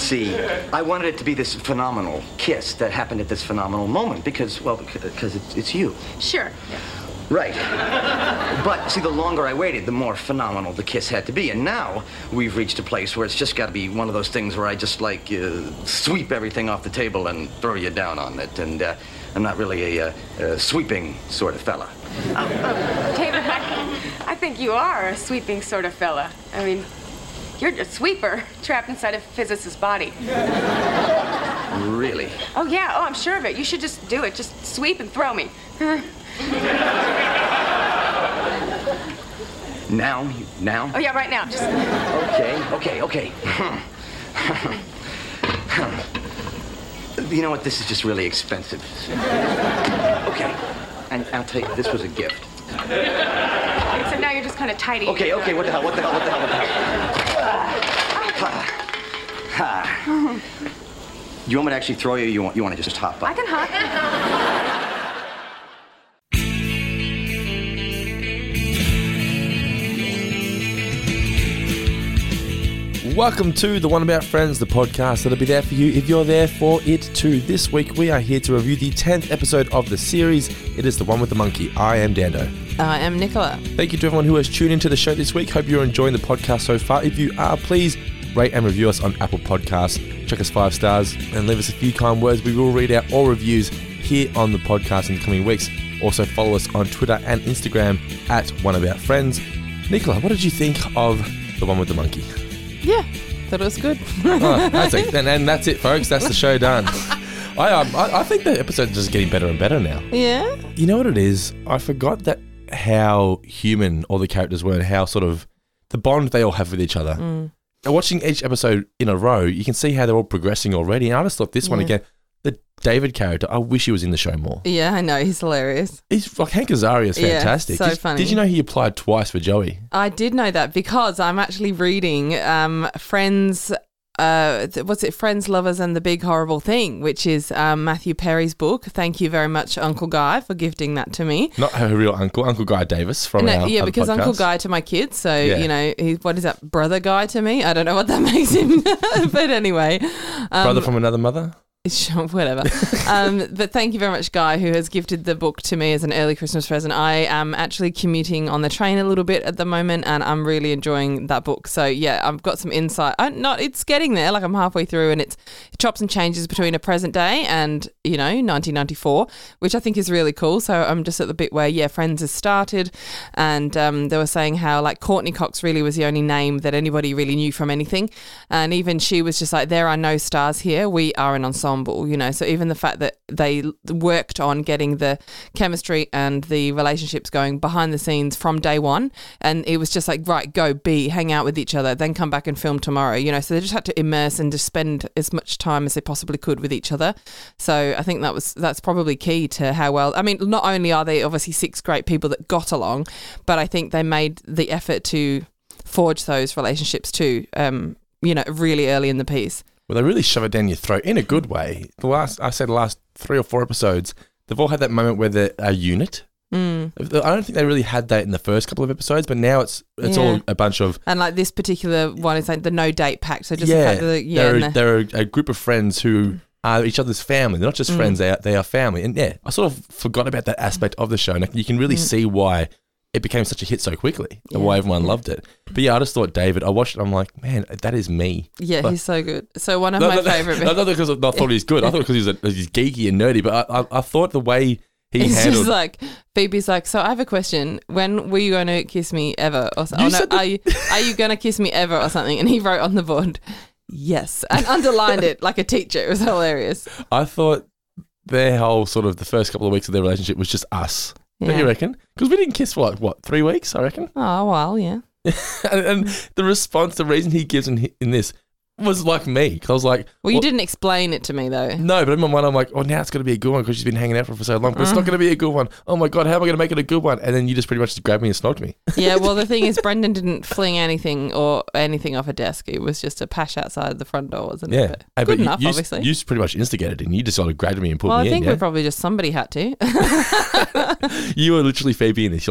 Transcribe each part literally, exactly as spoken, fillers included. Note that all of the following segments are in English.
see, I wanted it to be this phenomenal kiss that happened at this phenomenal moment because, well, because it's, it's you. Sure. Yeah. Right. But, see, the longer I waited, the more phenomenal the kiss had to be. And now we've reached a place where it's just got to be one of those things where I just, like, uh, sweep everything off the table and throw you down on it. And uh, I'm not really a, uh, a sweeping sort of fella. Oh, oh, David, I, I think you are a sweeping sort of fella. I mean, you're a sweeper trapped inside a physicist's body. Really? Oh, yeah. Oh, I'm sure of it. You should just do it. Just sweep and throw me. Now? You, now? Oh, yeah, right now. Just... Okay, okay, okay. You know what? This is just really expensive. Okay. And I'll tell you, this was a gift. So now you're just kind of tidy. Okay, okay, what the hell, what the hell, what the hell, what the hell? Ha. Ha. You want me to actually throw you, or you want, you want to just hop up? I can hop. Welcome to The One About Friends, the podcast that'll be there for you if you're there for it too. This week we are here to review the tenth episode of the series. It is The One with the Monkey. I am Dando. I am Nicola. Thank you to everyone who has tuned into the show this week. Hope you're enjoying the podcast so far. If you are, please rate and review us on Apple Podcasts. Check us five stars and leave us a few kind words. We will read out all reviews here on the podcast in the coming weeks. Also follow us on Twitter and Instagram at One About Friends. Nicola, what did you think of The One with the Monkey? Yeah, thought it was good. Oh, that's it. And, and that's it, folks. That's the show done. I, um, I I think the episode's just getting better and better now. Yeah? You know what it is? I forgot that how human all the characters were and how sort of the bond they all have with each other. Mm. And watching each episode in a row, you can see how they're all progressing already. And I just thought this yeah. one again, the David character, I wish he was in the show more. Yeah, I know. He's hilarious. He's like Hank Azaria is fantastic. Yeah, so did, funny. Did you know he applied twice for Joey? I did know that because I'm actually reading um, Friends, uh, what's it, Friends, Lovers and the Big Horrible Thing, which is um, Matthew Perry's book. Thank you very much, Uncle Guy, for gifting that to me. Not her real uncle, Uncle Guy Davis from no, our Yeah, other because podcast. Uncle Guy to my kids. So, Yeah. you know, he, what is that, Brother Guy to me? I don't know what that makes him. But anyway. Um, Brother from another mother? Sure, whatever. um, but thank you very much, Guy, who has gifted the book to me as an early Christmas present. I am actually commuting on the train a little bit at the moment, and I'm really enjoying that book. So yeah, I've got some insight. I, not, it's getting there. Like I'm halfway through, and it's it chops and changes between a present day and you know nineteen ninety-four, which I think is really cool. So I'm just at the bit where yeah, Friends has started, and um, they were saying how like Courtney Cox really was the only name that anybody really knew from anything, and even she was just like, there are no stars here. We are an ensemble. You know, so even the fact that they worked on getting the chemistry and the relationships going behind the scenes from day one, and it was just like, right, go, be, hang out with each other, then come back and film tomorrow, you know, so they just had to immerse and just spend as much time as they possibly could with each other. So I think that was that's probably key to how well, I mean, not only are they obviously six great people that got along, but I think they made the effort to forge those relationships too, um, you know, really early in the piece. Well, they really shove it down your throat in a good way. The last, I said the last three or four episodes, they've all had that moment where they're a unit. Mm. I don't think they really had that in the first couple of episodes, but now it's it's Yeah. all a bunch of... And like this particular one is like the no date pact. So just yeah, the fact that, yeah, they're, and the- they're a, a group of friends who are each other's family. They're not just Mm. friends, they are, they are family. And yeah, I sort of forgot about that aspect of the show. And you can really Mm. see why it became such a hit so quickly and Yeah. why everyone loved it. But yeah, I just thought David, I watched it, I'm like, man, that is me. yeah, But- he's so good. So one of No, my no, no, favourite no, not because I thought he was good. I thought because he's, a, he's geeky and nerdy, but I, I, I thought the way he it's handled... just like Phoebe's like, so I have a question. When were you going to kiss me ever? Or so, You oh, no, said that- are you are you going to kiss me ever or something? And he wrote on the board, yes, and underlined it like a teacher. It was hilarious. I thought their whole sort of the first couple of weeks of their relationship was just us. Don't Yeah. you reckon? Because we didn't kiss for like, what, three weeks, I reckon? Oh well, yeah. and, and the response, the reason he gives in, in this was like me. Because I was like... Well, you didn't explain it to me though. No, but in my mind, I'm like, oh, now it's going to be a good one because she's been hanging out for, for so long. But it's not going to be a good one. Oh my God, how am I going to make it a good one? And then you just pretty much just grabbed me and snogged me. Yeah, well, the thing is, Brendan didn't fling anything or anything off a desk. It was just a pash outside the front door, wasn't Yeah. it? But Hey, good but you- enough, you, obviously. You pretty much instigated it and you just sort of grabbed me and pulled well, I me think in, we yeah? probably just somebody had to. You were literally Phoebe in this. You're like,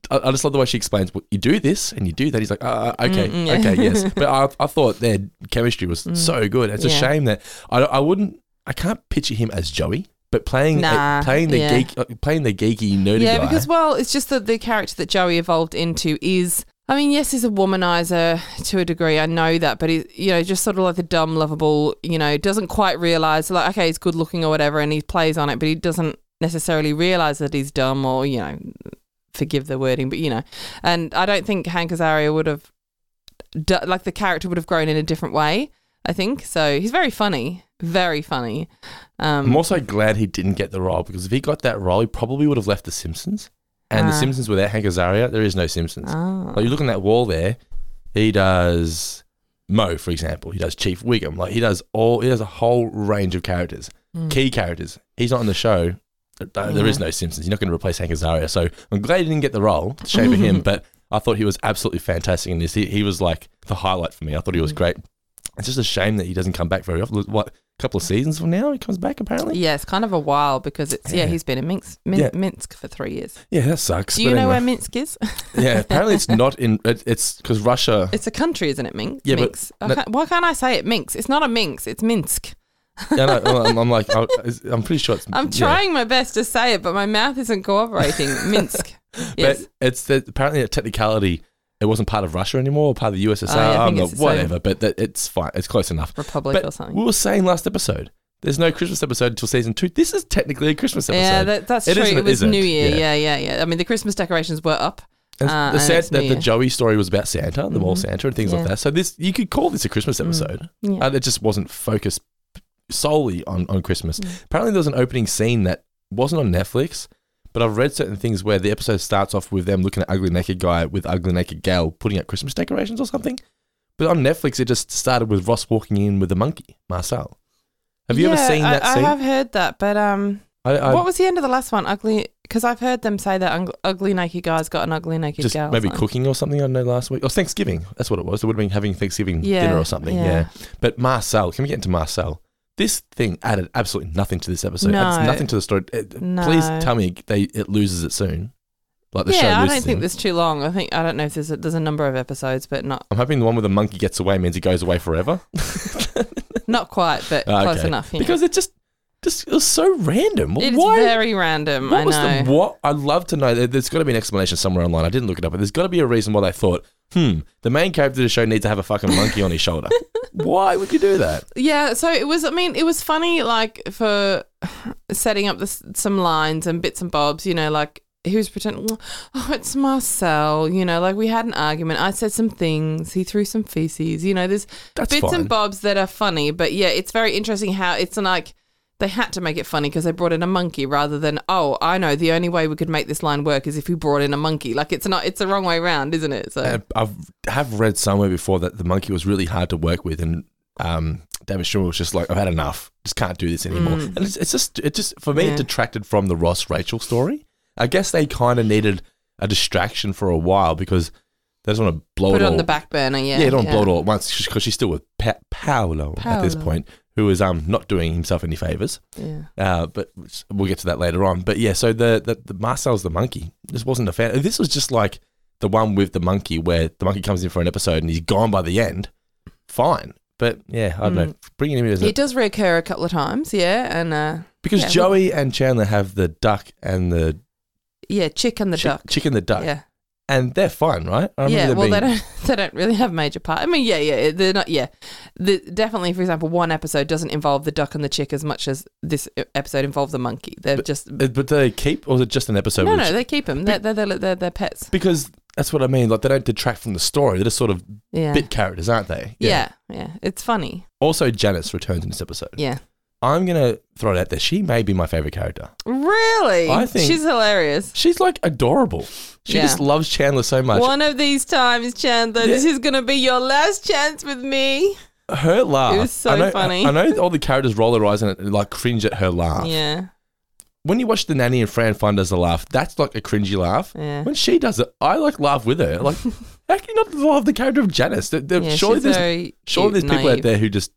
I, I just love the way she explains, well, you do this and you do that. He's like, uh, okay, Mm, yeah. okay, yes. But I, I thought their chemistry was so good. It's a Yeah. shame that I, I wouldn't, I can't picture him as Joey, but playing Nah, uh, playing the yeah. geek, uh, playing the geeky nerdy Yeah, guy. because, well, it's just that the character that Joey evolved into is, I mean, yes, he's a womanizer to a degree. I know that, but he, you know, just sort of like the dumb, lovable, you know, doesn't quite realize, like, okay, he's good looking or whatever, and he plays on it, but he doesn't necessarily realize that he's dumb or, you know, forgive the wording, but, you know. And I don't think Hank Azaria would have, do, like, the character would have grown in a different way, I think. So he's very funny, very funny. Um, I'm also glad he didn't get the role, because if he got that role, he probably would have left The Simpsons. And The Ah. Simpsons without Hank Azaria, there is no Simpsons. oh. Like, you look on that wall there, he does Mo, for example. He does Chief Wiggum. Like, he does all, he does a whole range of characters, Mm. key characters. He's not on the show. Uh, There is no Simpsons. You're not going to replace Hank Azaria. So I'm glad he didn't get the role. It's a shame for him, but I thought he was absolutely fantastic in this. He, he was like the highlight for me. I thought he was great. It's just a shame that he doesn't come back very often. What, a couple of seasons from now he comes back apparently? Yeah, it's kind of a while because it's, yeah, Yeah. he's been in Minsk, Min- Yeah. Minsk for three years. Yeah, that sucks. Do you but know anyway. where Minsk is? Yeah, apparently it's not in, it, it's because Russia, It's a country, isn't it, Minsk? Yeah, but Minsk. I no- can't- why can't I say it Minsk? It's not a Minsk, it's Minsk. yeah, no, well, I'm, I'm like, I, I'm pretty sure it's. I'm yeah. trying my best to say it, but my mouth isn't cooperating. Minsk. Yes. But it's the, apparently a technicality. It wasn't part of Russia anymore, or part of the U S S R. Oh, yeah, I I'm think not, it's its own whatever, but that, it's fine. It's close enough. Republic or But something. we were saying last episode, there's no Christmas episode until season two. This is technically a Christmas episode. Yeah, that, that's It true. is and It it was isn't. New Year. Yeah. Yeah. yeah, yeah, I mean, the Christmas decorations were up. And uh, the and sad it's that New the Year. Joey story was about Santa, the mall Mhm. Santa, and things Yeah. like that. So this you could call this a Christmas episode. Yeah. Uh, it just wasn't focused solely on, on Christmas. Mm. Apparently, there was an opening scene that wasn't on Netflix, but I've read certain things where the episode starts off with them looking at Ugly Naked Guy with Ugly Naked Gal putting up Christmas decorations or something. But on Netflix, it just started with Ross walking in with a monkey, Marcel. Have you ever Yeah, seen that I, scene? I have heard that, but um, I, I what was the end of the last one? Ugly, because I've heard them say that ung- ugly naked guy's got an ugly naked just gal. or maybe something. cooking or something. I don't know last week or Thanksgiving. That's what it was. They would have been having Thanksgiving Yeah, dinner or something. Yeah. yeah. But Marcel, can we get into Marcel? This thing added absolutely nothing to this episode. No. Adds nothing to the story. It- No. Please tell me they it loses it soon. Like the show Yeah, I loses don't think him. there's too long. I think I don't know if there's a, there's a number of episodes, but not I'm hoping the one where the monkey gets away means he goes away forever. not quite, but Ah, close okay. enough. Yeah. Because it just, just it was so random. It's Why? very random. What I was know. the what? I'd love to know. There- There's got to be an explanation somewhere online. I didn't look it up, but there's got to be a reason why they thought, hmm, the main character of the show needs to have a fucking monkey on his shoulder. Why would you do that? Yeah, so it was. I mean, it was funny, like for setting up this, some lines and bits and bobs. You know, like he was pretending, oh, it's Marcel. You know, like we had an argument. I said some things. He threw some feces. You know, there's That's bits fine. and bobs that are funny. But yeah, it's very interesting how it's like they had to make it funny because they brought in a monkey rather than, oh, I know the only way we could make this line work is if we brought in a monkey. Like it's not. It's the wrong way around, isn't it? So And I've have read somewhere before that the monkey was really hard to work with, and um, David Schwimmer was just like, I've had enough. Just can't do this anymore. Mm. And it's, it's just, it just for me, Yeah. it detracted from the Ross Rachel story. I guess they kind of needed a distraction for a while because they just want to blow put it it all. on the back burner. Yeah, Yeah, you don't blow it all at once because she's still with pa- Paolo, at this Paolo. point, who is um not doing himself any favors. Yeah. Uh, but we'll get to that later on. But yeah, so the, the, the Marcel's the monkey. This wasn't a fan. This was just like the one with the monkey where the monkey comes in for an episode and he's gone by the end. Fine. But yeah, I don't know. Bringing him in as He a, does reoccur a couple of times, yeah, and uh, because yeah, Joey and Chandler have the duck and the yeah, Chick and the chi- duck. chicken the duck, Yeah, and they're fine, right? I remember yeah. them Well, they being- don't they don't really have major part. I mean, yeah, yeah, they're not. Yeah, the, definitely. For example, one episode doesn't involve the duck and the chick as much as this episode involved the monkey. They're just Uh, But do they keep, or is it just an episode? no, which- no. They keep them. They're they're, they're, they're, they're pets. because that's what I mean. Like they don't detract from the story. They're just sort of Yeah, bit characters, aren't they? yeah, yeah. It's funny. Also, Janice returns in this episode. Yeah. I'm gonna throw it out there. She may be my favorite character. Really, I think- she's hilarious. She's like adorable. She Yeah. just loves Chandler so much. One of these times, Chandler, this Yeah. is gonna be your last chance with me. Her laugh. It was so I know, funny. I know all the characters roll their eyes and like cringe at her laugh. Yeah, When you watch The Nanny and Fran Fun does the laugh, that's like a cringy laugh. yeah. When she does it, I like laugh with her. Like, how can you not love the character of Janice? There, there- Yeah, surely she's there's, very surely there's cute, people out naive. there who just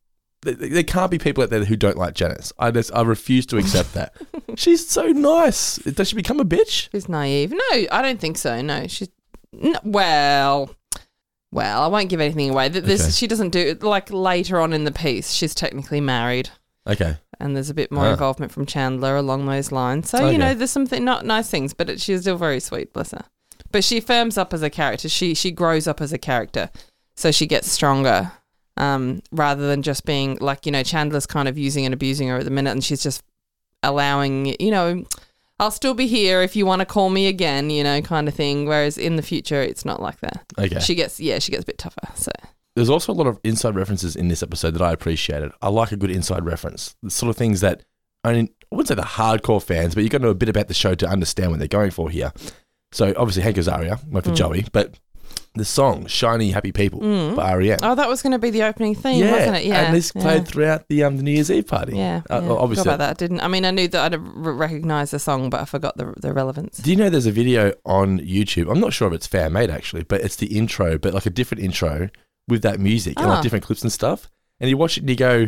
There, there can't be people out there who don't like Janice. I just, I refuse to accept that. She's so nice. Does she become a bitch? She's naive. No, I don't think so. No, she's no, well, well. I won't give anything away. This Okay. she doesn't do like later on in the piece. She's technically married, Okay. and there's a bit more Ah. involvement from Chandler along those lines. So Okay. you know, there's something not nice things, but it, she's still very sweet. Bless her. But she firms up as a character. She she grows up as a character, so she gets stronger. Um, rather than just being like, you know, Chandler's kind of using and abusing her at the minute, and she's just allowing, you know, I'll still be here if you want to call me again, you know, kind of thing. Whereas in the future, it's not like that. Okay. She gets, yeah, she gets a bit tougher. So There's also a lot of inside references in this episode that I appreciated. I like a good inside reference. The sort of things that, I mean, I wouldn't say the hardcore fans, but you've got to know a bit about the show to understand what they're going for here. So obviously Hank Azaria, like for Mm. Joey, but the song Shiny Happy People Mm. by R E M. oh, that was going to be the opening theme, wasn't it? Yeah, and this yeah. played throughout the um the New Year's Eve party. Yeah, uh, yeah. obviously. Forgot about that. I didn't. I mean, I knew that I'd re- recognise the song, but I forgot the the relevance. Do you know there's a video on YouTube? I'm not sure if it's fan made actually, but it's the intro, but like a different intro with that music and Ah. like different clips and stuff. And you watch it and you go,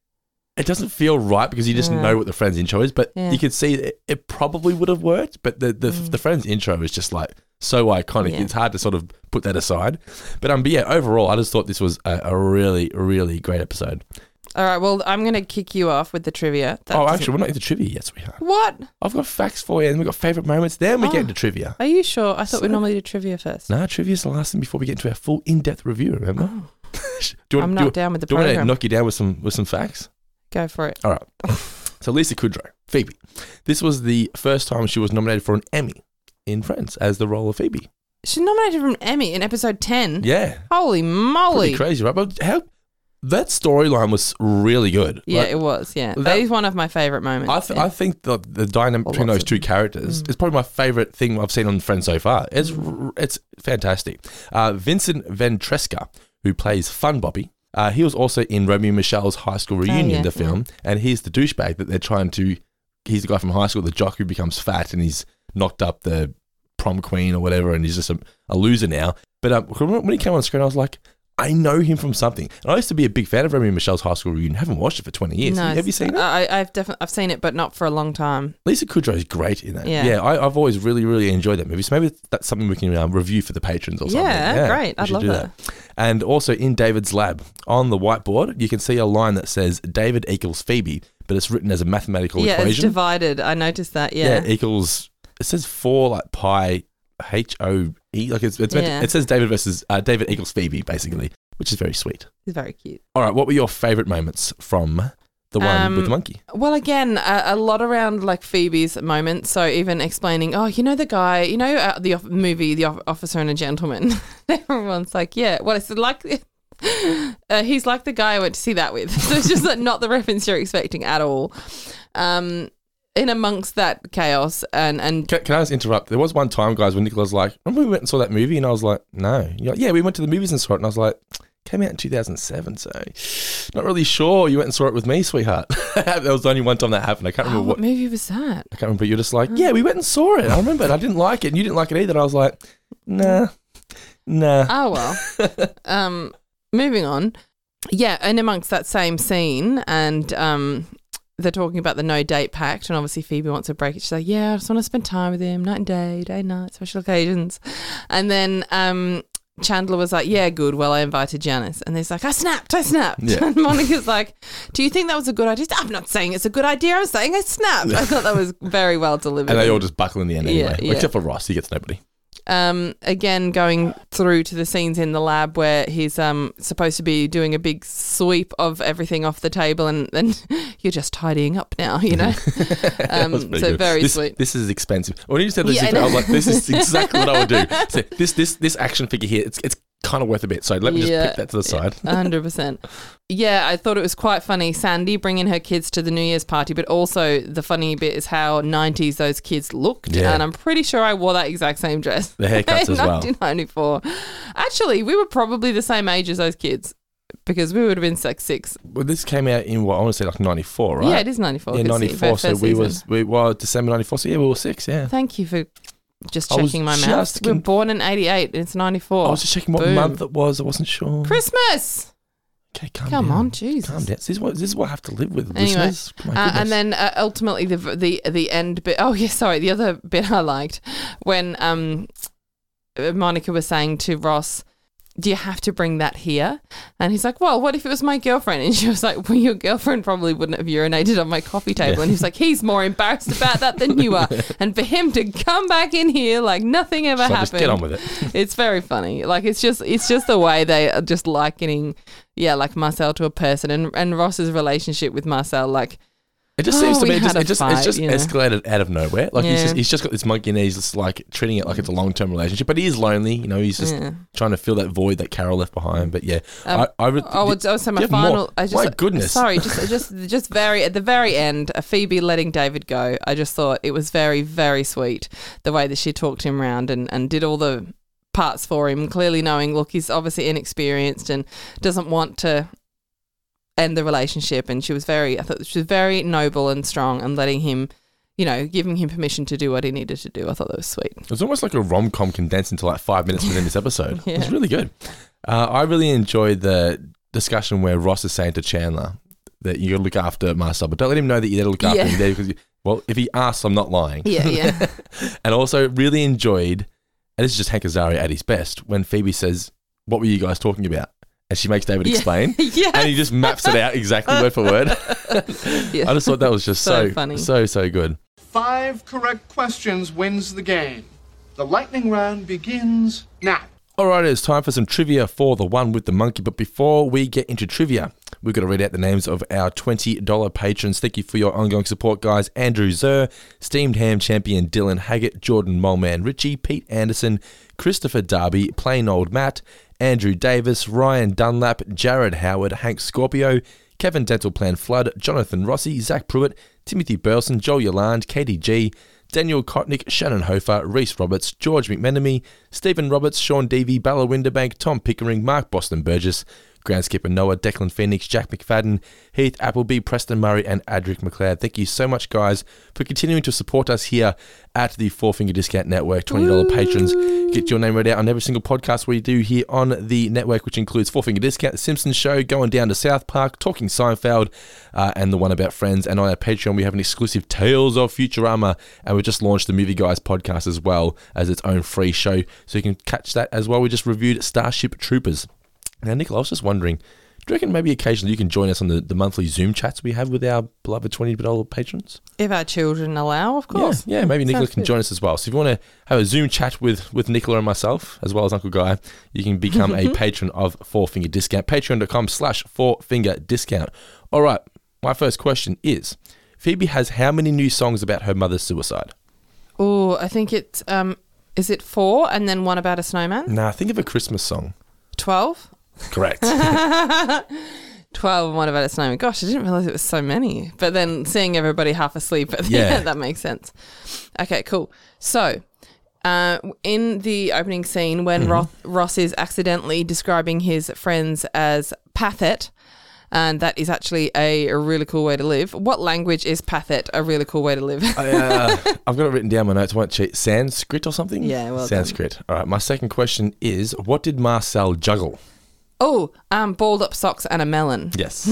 it doesn't feel right because you just Yeah. know what the Friends intro is, but Yeah. you could see it, it probably would have worked. But the the, Mm. the Friends intro is just like so iconic. Yeah. It's hard to sort of put that aside. But um, but yeah, overall, I just thought this was a, a really really great episode. All right, well, I'm going to kick you off with the trivia. That oh, doesn't- actually, we're not into trivia yet, sweetheart. What? I've got facts for you, and we've got favourite moments. Then we Oh. get into trivia. Are you sure? I thought we So- normally did trivia first. No, trivia's the last thing before we get into our full in-depth review. Remember? Oh, do you I'm want, not do, you- down with the do you want to program. knock you down with some with some facts? Go for it. All right. So Lisa Kudrow, Phoebe. This was the first time she was nominated for an Emmy in Friends as the role of Phoebe. She's nominated for an Emmy in episode ten. Yeah, Holy moly. pretty crazy, right? But how that storyline was really good. Yeah, Like, it was. Yeah. that- That is one of my favourite moments. I, th- yeah. I think the the dynamic Or between lots those of two them. characters Mm. is probably my favourite thing I've seen on Friends so far. It's r- it's fantastic. Uh, Vincent Ventresca, who plays Fun Bobby, uh, he was also in Romeo and Michelle's High School Reunion, yeah, the film, and he's the douchebag that they're trying to. He's the guy from high school, the jock who becomes fat, and he's knocked up the prom queen or whatever, and he's just a, a loser now. But um, when he came on screen, I was like, I know him from something. And I used to be a big fan of Romeo and Michelle's High School Reunion. I haven't watched it for twenty years. No, Have you seen it? I, I've definitely I've seen it, but not for a long time. Lisa Kudrow is great in that. Yeah. Yeah, I, I've always really, really enjoyed that movie. So maybe that's something we can um, review for the patrons or something. Yeah, great. we I'd should love do that. And also in David's lab, on the whiteboard, you can see a line that says David equals Phoebe, but it's written as a mathematical Yeah, it's equation. divided. I noticed that. Yeah. equals, it says four like pi H O E. Like it's, it's meant to- Yeah. it says David versus, uh, David equals Phoebe, basically, which is very sweet. He's very cute. All right, what were your favourite moments from the one Um, with the monkey? Well, again, a, a lot around like Phoebe's moments. So even explaining, oh, you know the guy, you know uh, the off- movie, The Off- Officer and a Gentleman. Everyone's like, yeah. Well, it's like uh, he's like the guy I went to see that with. So it's just like, not the reference you're expecting at all. Um, in amongst that chaos and and Can, can I just interrupt? There was one time, guys, when Nicola was like, remember we went and saw that movie? And I was like, no. You're like, yeah, we went to the movies and saw it. And I was like, came out in two thousand seven, so not really sure. You went and saw it with me, sweetheart. That was the only one time that happened. I can't oh, remember what what. movie was that? I can't remember. You're just like, yeah, we went and saw it. I remember it. I didn't like it. And you didn't like it either. And I was like, nah, nah. Oh well. um, moving on. Yeah, and amongst that same scene, and um, they're talking about the no date pact, and obviously Phoebe wants to break it. She's like, "Yeah, I just want to spend time with him, night and day, day and night, special occasions." And then um, Chandler was like, "Yeah, good. Well, I invited Janice," and he's like, "I snapped, I snapped." Yeah. And Monica's like, "Do you think that was a good idea?" I'm not saying it's a good idea. I'm saying I snapped. I thought that was very well delivered. And they all just buckle in the end Yeah, anyway. yeah. Except for Ross. He gets nobody. Um, again, going through to the scenes in the lab where he's um supposed to be doing a big sweep of everything off the table, and then you're just tidying up now, you know. Um, That was pretty so good. very this, sweet. This is expensive. When you said this, Yeah, I I, was know. like, this is exactly what I would do. So this this this action figure here, it's it's kind of worth a bit. So let me just Yeah, put that to the side. one hundred percent. Yeah, I thought it was quite funny. Sandy bringing her kids to the New Year's party, but also the funny bit is how nineties those kids looked. Yeah. And I'm pretty sure I wore that exact same dress. The haircuts in as well. nineteen ninety-four. Actually, we were probably the same age as those kids because we would have been like six. Well, this came out in what I want to say like ninety-four, right? Yeah, it is ninety-four. Yeah, Good to see. ninety-four. First So we season. was we well December ninety-four. So yeah, we were six. Yeah. Thank you for just I was checking my just maths. We were con- born in eighty-eight. It's ninety-four. I was just checking what Boom. month it was. I wasn't sure. Christmas. Okay, calm, Come down. on, Jesus. Calm down. This is what this is what I have to live with, Anyway, listeners. My uh, goodness. and then uh, ultimately the the the end bit. Oh yeah, sorry. The other bit I liked when um Monica was saying to Ross, "Do you have to bring that here?" And he's like, "Well, what if it was my girlfriend?" And she was like, "Well, your girlfriend probably wouldn't have urinated on my coffee table." Yeah. And he's like, "He's more embarrassed about that than you are." And for him to come back in here like nothing ever So happened. just get on with it. It's very funny. Like it's just it's just the way they are just likening, yeah, like Marcel to a person, and and Ross's relationship with Marcel, like. It just Oh, seems to we me it just had a it just fight, it's just you know. escalated out of nowhere. Like he's Yeah. just he's just got this monkey and he's just like treating it like it's a long term relationship. But he is lonely, you know. He's just Yeah. trying to fill that void that Carol left behind. But yeah, Um, I, I would. I would also my do you have more? final. I just, My goodness. Sorry, just just just very at the very end, uh, Phoebe letting David go. I just thought it was very very sweet the way that she talked him round and and did all the parts for him. Clearly knowing, look, he's obviously inexperienced and doesn't want to end the relationship. And she was very, I thought she was very noble and strong and letting him, you know, giving him permission to do what he needed to do. I thought that was sweet. It was almost like a rom com condensed into like five minutes within this episode. Yeah. It was really good. Uh, I really enjoyed the discussion where Ross is saying to Chandler that you got to look after Marcel, but don't let him know that you got to look after Yeah. him there because, you, well, if he asks, I'm not lying. Yeah, yeah. And also really enjoyed, and this is just Hank Azaria at his best, when Phoebe says, "What were you guys talking about?" And she makes David Yeah. explain. Yeah. And he just maps it out exactly word for word. Yeah. I just thought that was just So so, funny. so, so good. Five correct questions wins the game. The lightning round begins now. All right, it's time for some trivia for the one with the monkey. But before we get into trivia, we've got to read out the names of our twenty dollars patrons. Thank you for your ongoing support, guys. Andrew Zer, Steamed Ham Champion Dylan Haggett, Jordan Molman Ritchie, Pete Anderson, Christopher Darby, Plain Old Matt, Andrew Davis, Ryan Dunlap, Jared Howard, Hank Scorpio, Kevin Dental Plan Flood, Jonathan Rossi, Zach Pruitt, Timothy Burleson, Joel Yolande, Katie G, Daniel Kotnick, Shannon Hofer, Reese Roberts, George McMenemy, Stephen Roberts, Sean Devey, Bella Winterbank, Tom Pickering, Mark Boston Burgess, Ground Skipper Noah, Declan Phoenix, Jack McFadden, Heath Appleby, Preston Murray, and Adric McLeod. Thank you so much, guys, for continuing to support us here at the Four Finger Discount Network. twenty dollars patrons get your name read out on every single podcast we do here on the network, which includes Four Finger Discount, The Simpsons Show, Going Down to South Park, Talking Seinfeld, uh, and the one about Friends. And on our Patreon, we have an exclusive Tales of Futurama, and we just launched the Movie Guys podcast as well as its own free show, so you can catch that as well. We just reviewed Starship Troopers. Now, Nicola, I was just wondering, do you reckon maybe occasionally you can join us on the, the monthly Zoom chats we have with our beloved twenty dollars patrons? If our children allow, of course. Yeah, yeah, maybe Nicola Sounds can good. join us as well. So if you want to have a Zoom chat with, with Nicola and myself, as well as Uncle Guy, you can become a patron of Four Finger Discount. Patreon.com slash Four Finger Discount. All right, my first question is, Phoebe has how many new songs about her mother's suicide? Oh, I think it's, um, is it four and then one about a snowman? Nah, think of a Christmas song. Twelve? Correct. Twelve and one about a snowman. Gosh, I didn't realise it was so many. But then seeing everybody half asleep at the Yeah. end, that makes sense. Okay, cool. So, uh, in the opening scene, when Mm-hmm. Ross, Ross is accidentally describing his friends as Pathet, and that is actually a, a really cool way to live. What language is Pathet a really cool way to live? I, uh, I've got it written down in my notes. I won't cheat. Sanskrit or something? Yeah, well done. Sanskrit. All right, my second question is, what did Marcel juggle? Oh, um, balled up socks and a melon. Yes.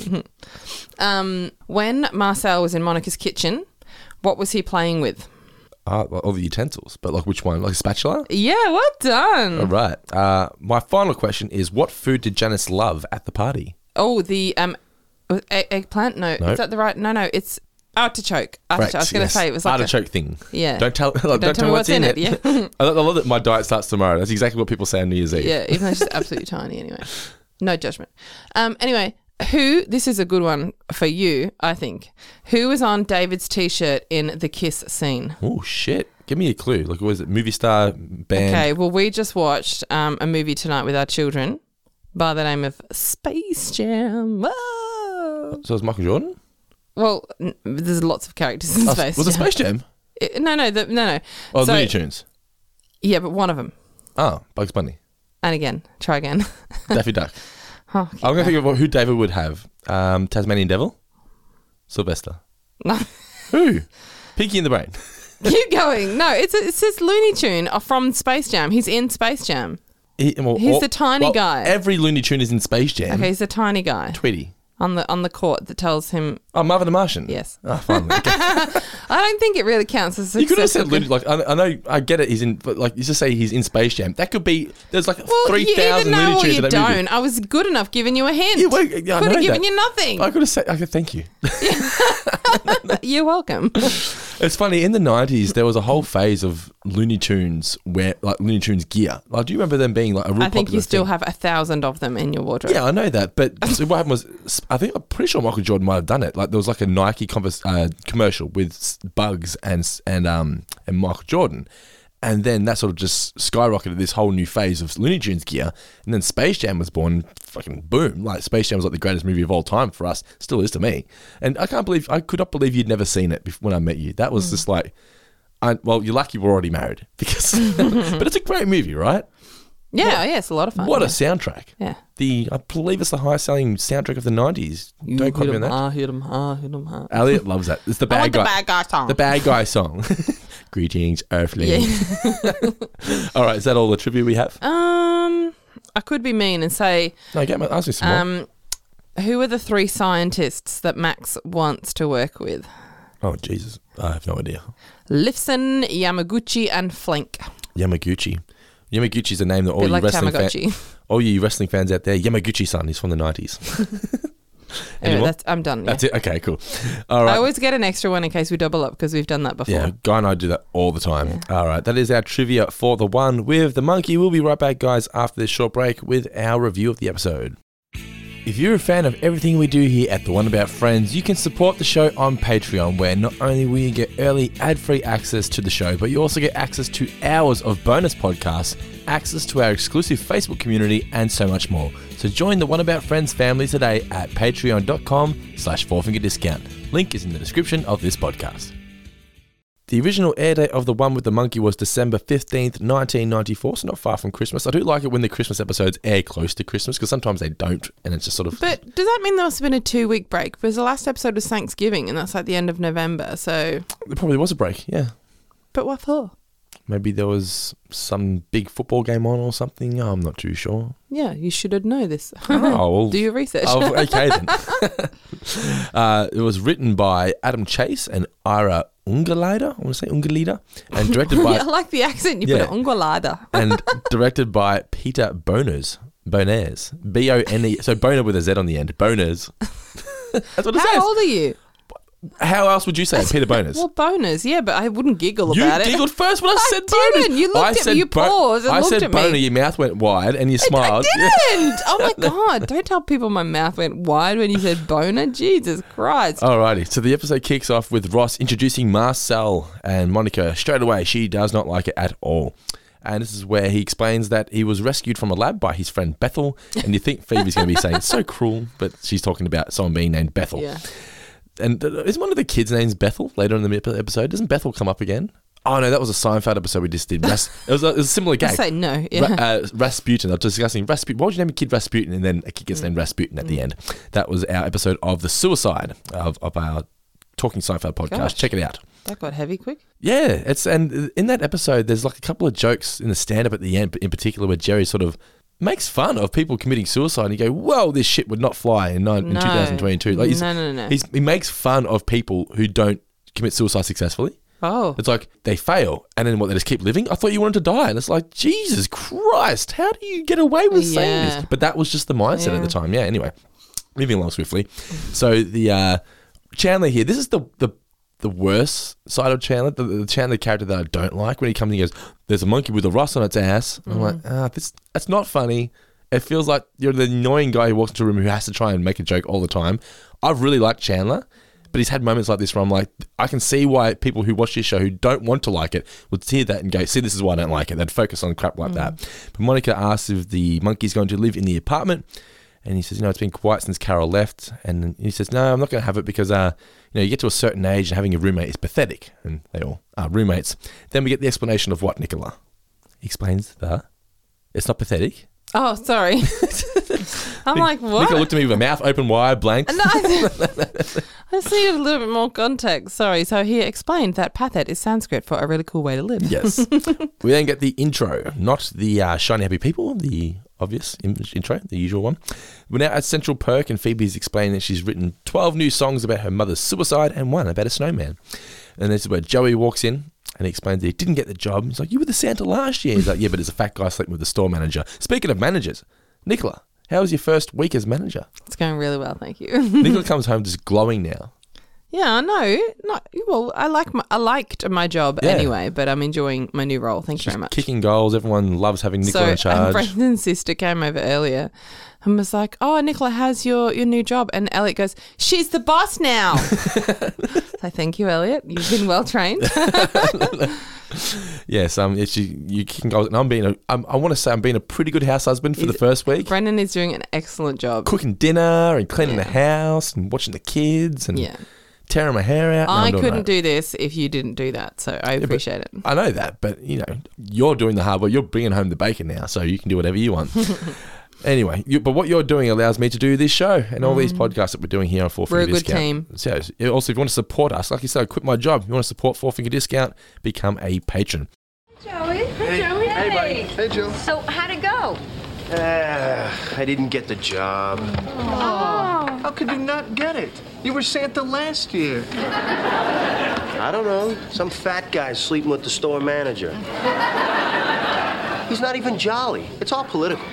Um, when Marcel was in Monica's kitchen, what was he playing with? uh, well, all the utensils, but like which one? Like a spatula? Yeah, well done. All right. Uh, my final question is, what food did Janice love at the party? Oh, the um, egg- eggplant? No, No. is that the right? No, no, it's artichoke. artichoke. I was going to yes. say it was like artichoke thing. A, yeah. Don't tell. Like, don't, tell me what's in it, yeah. I love that my diet starts tomorrow. That's exactly what people say on New Year's Eve. Yeah, even though she's absolutely tiny anyway. No judgment. Um, anyway, who, this is a good one for you, I think. Who was on David's t-shirt in the kiss scene? Oh shit! Give me a clue. Like, was it movie star band? Okay, well, we just watched um, a movie tonight with our children by the name of Space Jam. Whoa! So it was Michael Jordan. Well, n- there's lots of characters in Oh, Space was Jam. it Space Jam? It- no, no, the, no, no. Oh, So- Looney Tunes. Yeah, but one of them. Oh, Bugs Bunny. And again, try again. Daffy Duck. Oh, I'm going to think of what- who David would have. Um, Tasmanian Devil? Sylvester. no. Who? Pinky in the Brain. Keep going. No, it's a, it's this Looney Tune from Space Jam. He's in Space Jam. He, well, He's all- the tiny well, guy. Every Looney Tune is in Space Jam. Okay, he's the tiny guy Tweety. on the on the court that tells him. Oh, Marvin the Martian. Yes. Oh, finally. Okay. I don't think it really counts as a You could have said successful- Looney. Like I, I know, I get it. He's in, but like you just say he's in Space Jam. That could be. There's like Well, three you either thousand know Looney or Tunes you in that don't. movie. I was good enough giving you a hint. Yeah, well, yeah, I could know have given that. you nothing. I could have said. Okay, thank you. You're welcome. It's funny, in the nineties, there was a whole phase of Looney Tunes where, like, Looney Tunes gear. Like, do you remember them being like a real I think popular you still thing? have a thousand of them in your wardrobe. Yeah, I know that. But so what happened was, I think, I'm pretty sure Michael Jordan might have done it. Like, there was like a Nike converse, uh, commercial with Bugs and and um and Michael Jordan. And then that sort of just skyrocketed this whole new phase of Looney Tunes gear. And then Space Jam was born, fucking boom. Like, Space Jam was like the greatest movie of all time for us. Still is to me. And I can't believe, I could not believe you'd never seen it bef- when I met you. That was mm. just like, I, well, you're lucky we're already married. because, But it's a great movie, right? Yeah, what, yeah, it's a lot of fun. What yeah. a soundtrack. Yeah. The, I believe it's the highest selling soundtrack of the nineties. You Don't quote me on that. Ah, hit 'em, ah, hit 'em, ah. Elliot loves that. It's the bad I want guy. the bad guy song. The bad guy song. Greetings, Earthlings. Yeah. All right, is that all the trivia we have? Um, I could be mean and say, No, get me, ask me some more. um, who are the three scientists that Max wants to work with? Oh, Jesus. I have no idea. Lifson, Yamaguchi, and Flank. Yamaguchi. Yamaguchi's a name that all Bit you like wrestling Tamagotchi. fans, all you wrestling fans out there, Yamaguchi-san, he's from the nineties. Anyway, Anymore? that's, I'm done. Yeah. That's it. Okay, cool. All right. I always get an extra one in case we double up because we've done that before. Yeah, Guy and I do that all the time. Yeah. All right, that is our trivia for the one with the monkey. We'll be right back, guys, after this short break with our review of the episode. If you're a fan of everything we do here at The One About Friends, you can support the show on Patreon, where not only will you get early ad-free access to the show, but you also get access to hours of bonus podcasts, access to our exclusive Facebook community, and so much more. So join the One About Friends family today at patreon.com slash fourfingerdiscount. Link is in the description of this podcast. The original air date of The One with the Monkey was December fifteenth, nineteen ninety-four, so not far from Christmas. I do like it when the Christmas episodes air close to Christmas, because sometimes they don't, and it's just sort of... But does that mean there must have been a two-week break? Because the last episode was Thanksgiving, and that's like the end of November, so... There probably was a break, yeah. But what for? Maybe there was some big football game on or something. I'm not too sure. Yeah, you should know this. Oh, well, do your research. Oh, okay, then. uh, it was written by Adam Chase and Ira Ungerleider, I want to say Ungerleider, and directed by... I like the accent you Yeah. put it, Ungerleider. and directed by Peter Boners. Boners. B O N E. So Boner with a Z on the end. Boners. That's what it How says. old are you? How else would you say it? Peter Boners? Well, boners, yeah, but I wouldn't giggle You about it. giggled first when I, I said boners. didn't. You looked I at me, said you paused and I looked said at boner, me. your mouth went wide and you smiled. I didn't. Oh my God. Don't tell people my mouth went wide when you said boner. Jesus Christ. Alrighty, so the episode kicks off with Ross introducing Marcel and Monica. Straight away, she does not like it at all. And this is where he explains that he was rescued from a lab by his friend Bethel. And you think Phoebe's going to be saying, it's so cruel, but she's talking about someone being named Bethel. Yeah. And uh, isn't one of the kids' names Bethel later in the episode? Doesn't Bethel come up again? Oh, no, that was a Seinfeld episode we just did. Ras- it, was a, it was a similar gag. Just say no. Yeah. Ra- uh, Rasputin. I was discussing Rasputin. Why would you name a kid Rasputin and then a kid gets named Rasputin at the end? That was our episode of The Suicide of, of our Talking Seinfeld podcast. Gosh. Check it out. That got heavy quick. Yeah, it's and in that episode, there's like a couple of jokes in the stand-up at the end, in particular, where Jerry sort of makes fun of people committing suicide. And you go, "Whoa, this shit would not fly in, nine, in No. twenty twenty-two." Like, he's, No, no, no. He's, he makes fun of people who don't commit suicide successfully. Oh. It's like they fail, and then what? They just keep living. I thought you wanted to die, and it's like, Jesus Christ, how do you get away with saying Yeah. this? But that was just the mindset Yeah. at the time. Yeah. Anyway, moving along swiftly. So the uh, Chandler here. This is the the the worst side of Chandler. The, the Chandler character that I don't like, when he comes and he goes, "There's a monkey with a rust on its ass." Mm. I'm like, ah, this that's not funny. It feels like you're the annoying guy who walks into a room who has to try and make a joke all the time. I've really liked Chandler, but he's had moments like this where I'm like, I can see why people who watch this show who don't want to like it would hear that and go, see, this is why I don't like it. They'd focus on crap like Mm. that. But Monica asks if the monkey's going to live in the apartment. And he says, you know, it's been quiet since Carol left. And he says, no, I'm not going to have it because, uh, you know, you get to a certain age and having a roommate is pathetic. And they all are roommates. Then we get the explanation of what, Nicola? He explains that it's not pathetic. Oh, sorry. I'm like, what? Nicola looked at me with a mouth open wide, blank. No, I, I just needed a little bit more context. Sorry. So he explained that Pathet is Sanskrit for a really cool way to live. Yes. We then get the intro, not the uh, Shiny Happy People, the obvious in- intro, the usual one. We're now at Central Perk, and Phoebe's explaining that she's written twelve new songs about her mother's suicide and one about a snowman. And this is where Joey walks in and he explains that he didn't get the job. He's like, you were the Santa last year. He's like, yeah, but as a fat guy sleeping with the store manager. Speaking of managers, Nicola, how was your first week as manager? It's going really well, thank you. Nicola comes home just glowing now. Yeah, I know. Not well. I like my, I liked my job Yeah. anyway, but I'm enjoying my new role. Thank you very much. Kicking goals. Everyone loves having Nicola so, in charge. um, Brendan's sister came over earlier and was like, "Oh, Nicola has your your new job," and Elliot goes, "She's the boss now." So thank you, Elliot. You've been well trained. Yes, um, it's you, you kicking goals, and I'm being a. I'm, I want to say I'm being a pretty good house husband for the first week. Brendan is doing an excellent job. Cooking dinner and cleaning Yeah. the house and watching the kids and Yeah. tearing my hair out. No, I I'm doing couldn't that. do this if you didn't do that, so I but- appreciate it. I know that, but you know, you're doing the hard work. You're bringing home the bacon now, so you can do whatever you want. Anyway, you, but what you're doing allows me to do this show and all these podcasts that we're doing here on Four We're Finger a good Discount. team. So, also, if you want to support us, like you said, I quit my job. You want to support Four Finger Discount? Become a patron. Joey. Hey, Joey. Hey, buddy. Hey, Jill. So how'd it go? Uh, I didn't get the job. How could you not get it? You were Santa last year. I don't know. Some fat guy sleeping with the store manager. He's not even jolly. It's all political.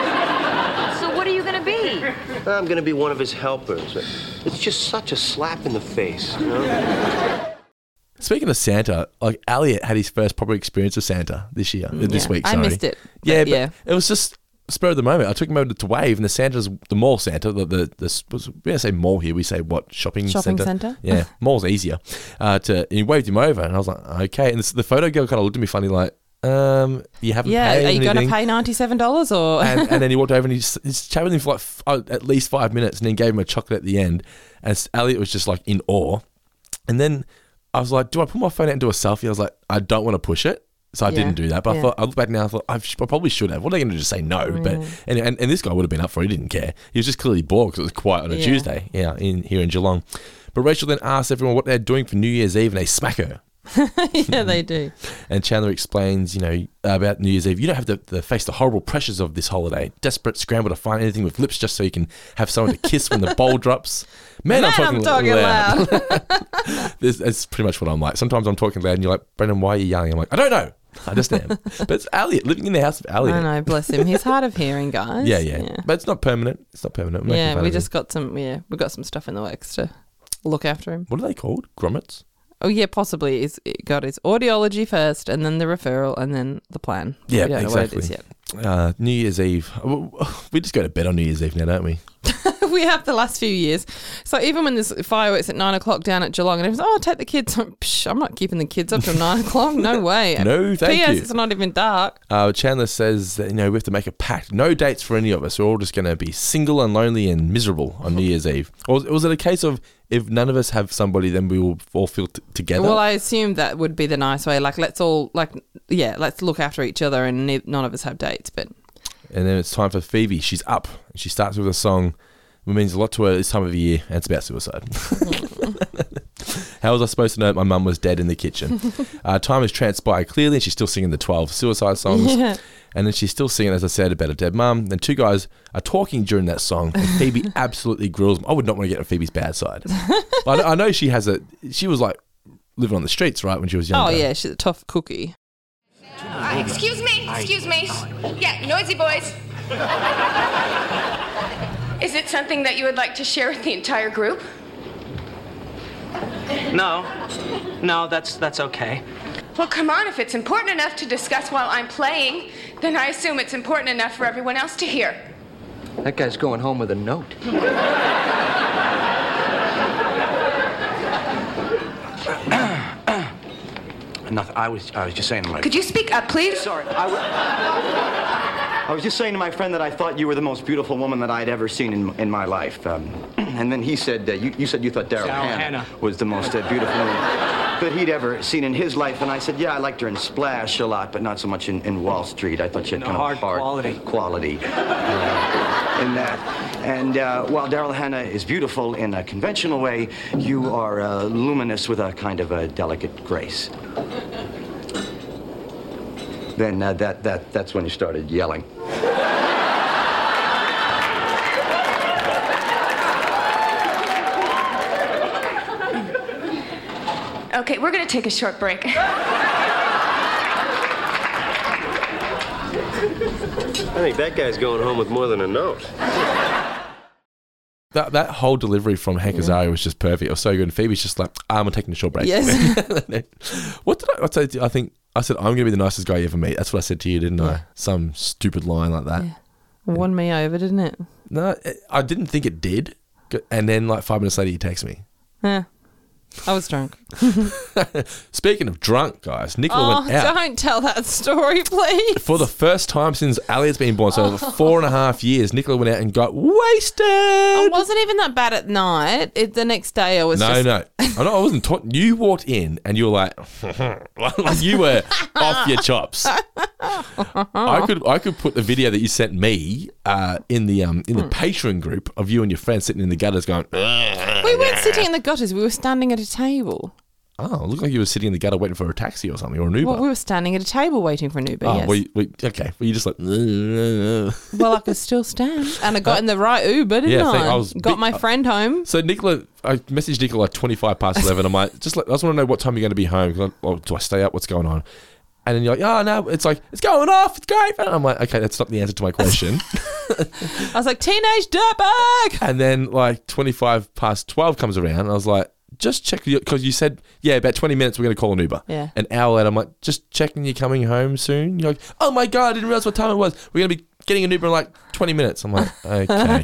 So what are you gonna be? I'm gonna be one of his helpers. It's just such a slap in the face, you know? Speaking of Santa, like Elliot had his first proper experience of Santa this year, this Yeah. week. I Sorry. missed it, but Yeah, but yeah. it was just spur of the moment. I took him over to Wave, and the Santa's the mall Santa. The the, the was, we don't say mall here. We say what shopping, Shopping center. centre? Yeah, mall's easier. Uh, to he waved him over, and I was like, okay. And this, the photo girl kind of looked at me funny, like, um, you haven't Yeah, paid are you going to anything. pay ninety-seven dollars or? and, and then he walked over and he just, he's chatted with him for like f- uh, at least five minutes, and then gave him a chocolate at the end. And s- Elliot was just like in awe. And then I was like, do I put my phone out and do a selfie? I was like, I don't want to push it. So I Yeah. didn't do that. But I Yeah. thought, I look back now, I thought, I, sh- I probably should have. What are they going to just say no? But and, and, and this guy would have been up for it. He didn't care. He was just clearly bored because it was quiet on a Yeah. Tuesday yeah, in here in Geelong. But Rachel then asked everyone what they're doing for New Year's Eve, and they smack her. Yeah, they do. And Chandler explains, you know, about New Year's Eve. You don't have to, to face the horrible pressures of this holiday. Desperate scramble to find anything with lips just so you can have someone to kiss when the bowl drops. Man, Man, I'm talking, I'm talking loud. loud. this, that's pretty much what I'm like. Sometimes I'm talking loud and you're like, Brendan, why are you yelling? I'm like, I don't know. I just am. But it's Elliot, living in the house of Elliot. I know, bless him. He's hard of hearing, guys. Yeah, yeah, But it's not permanent. It's not permanent. I'm making Yeah, fun we of him. just got some. Yeah, we got some stuff in the works to look after him. What are they called? Grommets? Oh yeah, possibly. He's got his audiology first, and then the referral, and then the plan. Yeah, we don't exactly. know what it is yet. Uh, New Year's Eve. We just go to bed on New Year's Eve now, don't we? We have the last few years. So even when there's fireworks at nine o'clock down at Geelong, and everyone's, oh, take the kids. Psh, I'm not keeping the kids up till nine o'clock. No way. No, thank P S you. It's not even dark. Uh, Chandler says that, you know, we have to make a pact. No dates for any of us. We're all just going to be single and lonely and miserable on New Year's Eve. Or was it a case of if none of us have somebody, then we will all feel t- together? Well, I assume that would be the nice way. Like, let's all, like, yeah, let's look after each other, and ne- none of us have dates. But And then it's time for Phoebe. She's up. She starts with a song that means a lot to her this time of the year, and it's about suicide. How was I supposed to know that my mum was dead in the kitchen? Uh, time has transpired clearly, and she's still singing the twelve suicide songs. Yeah. And then she's still singing, as I said, about a dead mum. Then two guys are talking during that song, and Phoebe absolutely grills me. I would not want to get on Phoebe's bad side. I, know, I know she has a... She was like living on the streets, right, when she was younger. oh yeah, she's a tough cookie. Uh, excuse me, excuse me. Yeah, noisy boys. Is it something that you would like to share with the entire group? No. No, that's that's okay. Well, come on, if it's important enough to discuss while I'm playing, then I assume it's important enough for everyone else to hear. That guy's going home with a note. Nothing. I was, I was just saying to my... Could you speak up, please? Sorry. I, w- I was just saying to my friend that I thought you were the most beautiful woman that I'd ever seen in, in my life. Um, and then he said, uh, you, you said you thought Daryl Daryl Hannah, Hannah. was the most uh, beautiful woman that he'd ever seen in his life. And I said, yeah, I liked her in Splash a lot, but not so much in, in Wall Street. I thought she had No, kind hard of hard quality. quality. Uh, in that. And uh, while Daryl Hannah is beautiful in a conventional way, you are uh, luminous with a kind of a delicate grace. Then uh, that, that, that's when you started yelling. Okay, we're going to take a short break. I think that guy's going home with more than a note. That that whole delivery from Hank Azaria was just perfect. It was so good. And Phoebe's just like, I'm taking a short break. Yes. What did I, I say? I think I said, I'm going to be the nicest guy you ever meet. That's what I said to you, didn't Yeah. I? Some stupid line like that. Yeah. Won me over, didn't it? No, I didn't think it did. And then like five minutes later, you text me. Yeah. I was drunk. Speaking of drunk, guys, Nicola Oh, went out. don't tell that story, please. For the first time since Elliot's been born, so over four and a half years, Nicola went out and got wasted. I wasn't even that bad at night. It, the next day I was No, just... no. I know I wasn't taught. You walked in and you were like, like you were off your chops. I could I could put the video that you sent me uh, in the um in the Patreon group of you and your friends sitting in the gutters going. We weren't sitting in the gutters. We were standing at a table. Oh, it looked like you were sitting in the gutter waiting for a taxi or something or an Uber. Well, we were standing at a table waiting for an Uber, oh, yes. well, you, well, okay. Well, you just like. Well, I could still stand. And I got in the right Uber, didn't Yeah, I? thank- I was got big- my friend home. So Nicola, I messaged Nicola like twenty-five past eleven. I'm like, just like, I just want to know what time you're going to be home. 'Cause I- Or do I stay up? What's going on? And then you're like, oh, no, it's like, it's going off. It's great. And I'm like, okay, that's not the answer to my question. I was like, teenage dirtbag! And then like twenty-five past twelve comes around. And I was like, just check, because you said, yeah, about twenty minutes, we're going to call an Uber. Yeah. An hour later, I'm like, just checking you're coming home soon. You're like, oh my God, I didn't realize what time it was. We're going to be getting an Uber in like twenty minutes. I'm like, okay.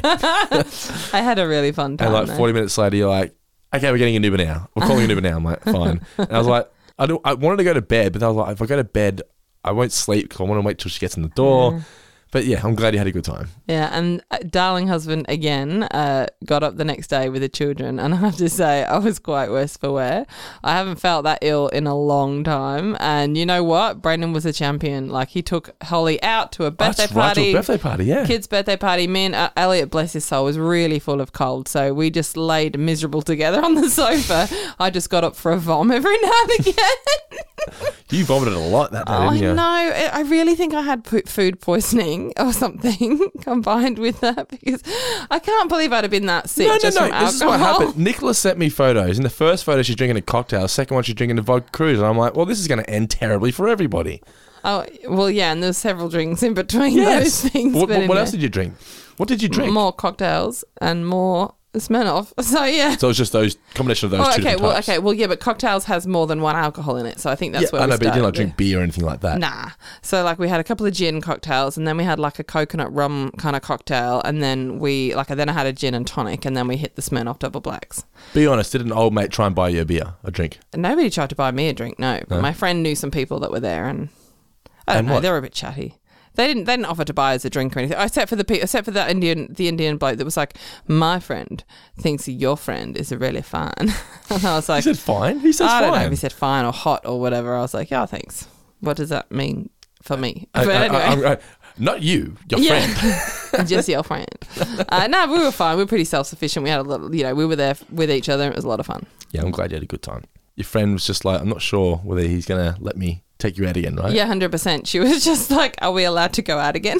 I had a really fun time. And like though. forty minutes later, you're like, okay, we're getting an Uber now. We're calling an Uber now. I'm like, fine. And I was like, I don't. I wanted to go to bed, but I was like, if I go to bed, I won't sleep because I want to wait till she gets in the door. Yeah. But yeah, I'm glad you had a good time. Yeah, and uh, darling husband again uh, got up the next day with the children, and I have to say I was quite worse for wear. I haven't felt that ill in a long time, and you know what? Brendan was a champion. Like he took Holly out to a birthday That's right, party, to a birthday party, yeah. kids' birthday party. Me and uh, Elliot, bless his soul, was really full of cold, so we just laid miserable together on the sofa. I just got up for a vom every now and again. You vomited a lot that day, Oh, I didn't you? know. I I really think I had pu- food poisoning or something combined with that because I can't believe I'd have been that sick No, no, just no. from alcohol. This is what happened. Nicola sent me photos. In the first photo, she's drinking a cocktail. The second one, she's drinking a vodka cruise. And I'm like, well, this is going to end terribly for everybody. Oh, well, yeah, and there's several drinks in between Yes. those things. What, but what, what anyway. else did you drink? What did you drink? More cocktails and more Smirnoff. So, yeah. So it was just those combination of those Oh, two okay, different well, types. okay, well, yeah, but cocktails has more than one alcohol in it, so I think that's yeah, where I we know, but you didn't like started, drink beer or anything like yeah. that. Nah. So, like, we had a couple of gin cocktails, and then we had, like, a coconut rum kind of cocktail, and then we, like, then I had a gin and tonic, and then we hit the Smirnoff double blacks. Be honest, did an old mate try and buy you a beer, a drink? Nobody tried to buy me a drink, no. But No? my friend knew some people that were there, and I don't And know, what? they were a bit chatty. They didn't. They didn't offer to buy us a drink or anything, except for the pe- except for that Indian, the Indian bloke that was like, "My friend thinks your friend is really fine." And I was like, He said fine. He says I don't know fine. if he said fine or hot or whatever. I was like, "Yeah, thanks." What does that mean for me? I- But I- anyway. I- I- not you, your Yeah. friend. Just your friend. Uh, no, we were fine. We were pretty self-sufficient. We had a little, you know, we were there with each other. And it was a lot of fun. Yeah, I'm glad you had a good time. Your friend was just like, I'm not sure whether he's going to let me take you out again, right? Yeah, one hundred percent. She was just like, are we allowed to go out again?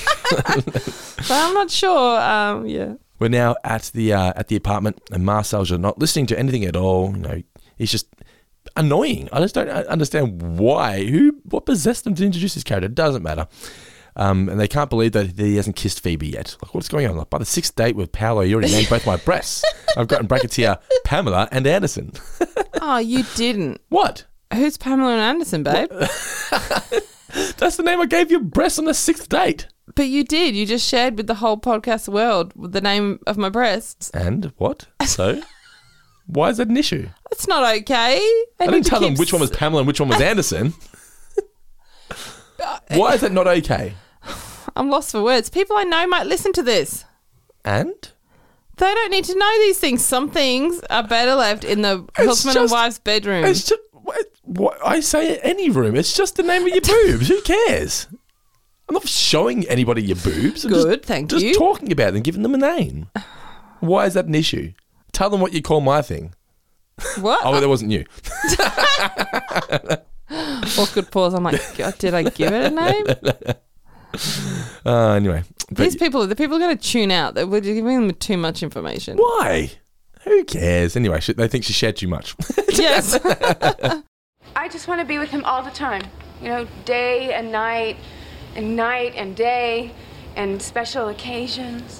But I'm not sure. Um, yeah. We're now at the uh, at the apartment, and Marcel's just not listening to anything at all. You know, he's just annoying. I just don't understand why. Who, what possessed him to introduce his character? It doesn't matter. Um, and they can't believe that he hasn't kissed Phoebe yet. Like, what's going on? Like, by the sixth date with Paolo, you already named both my breasts. I've got in brackets here Pamela and Anderson. Oh, you didn't. What? Who's Pamela and Anderson, babe? That's the name I gave your breasts on the sixth date. But you did. You just shared with the whole podcast world the name of my breasts. And what? So? Why is that an issue? That's not okay. I need didn't to tell them keep which one was s- Pamela and which one was Anderson. Why is that not okay? I'm lost for words. People I know might listen to this. And? They don't need to know these things. Some things are better left in the husband and just- wife's bedroom. It's just, what, what I say any room. It's just the name of your boobs. Who cares? I'm not showing anybody your boobs. I'm Good, just, thank just you. Just talking about them, giving them a name. Why is that an issue? Tell them what you call my thing. What? Oh, that wasn't you. Awkward pause. I'm like, God, did I give it a name? Uh, anyway. but- These people, the people are going to tune out. We're giving them too much information. Why? Who cares? Anyway, she, they think she shared too much. Yes. I just want to be with him all the time. You know, day and night, and night and day, and special occasions.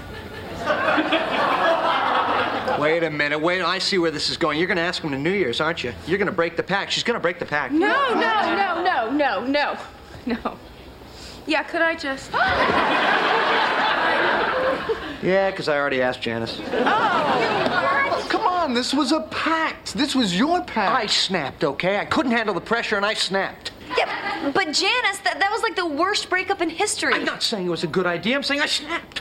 Wait a minute. Wait. I see where this is going. You're going to ask him to New Year's, aren't you? You're going to break the pact. She's going to break the pact. No, no, no, no, no, no, no. Yeah, could I just? Yeah, because I already asked Janice. Oh, come on. This was a pact. This was your pact. I snapped, okay? I couldn't handle the pressure, and I snapped. Yeah, but Janice, that, that was like the worst breakup in history. I'm not saying it was a good idea. I'm saying I snapped.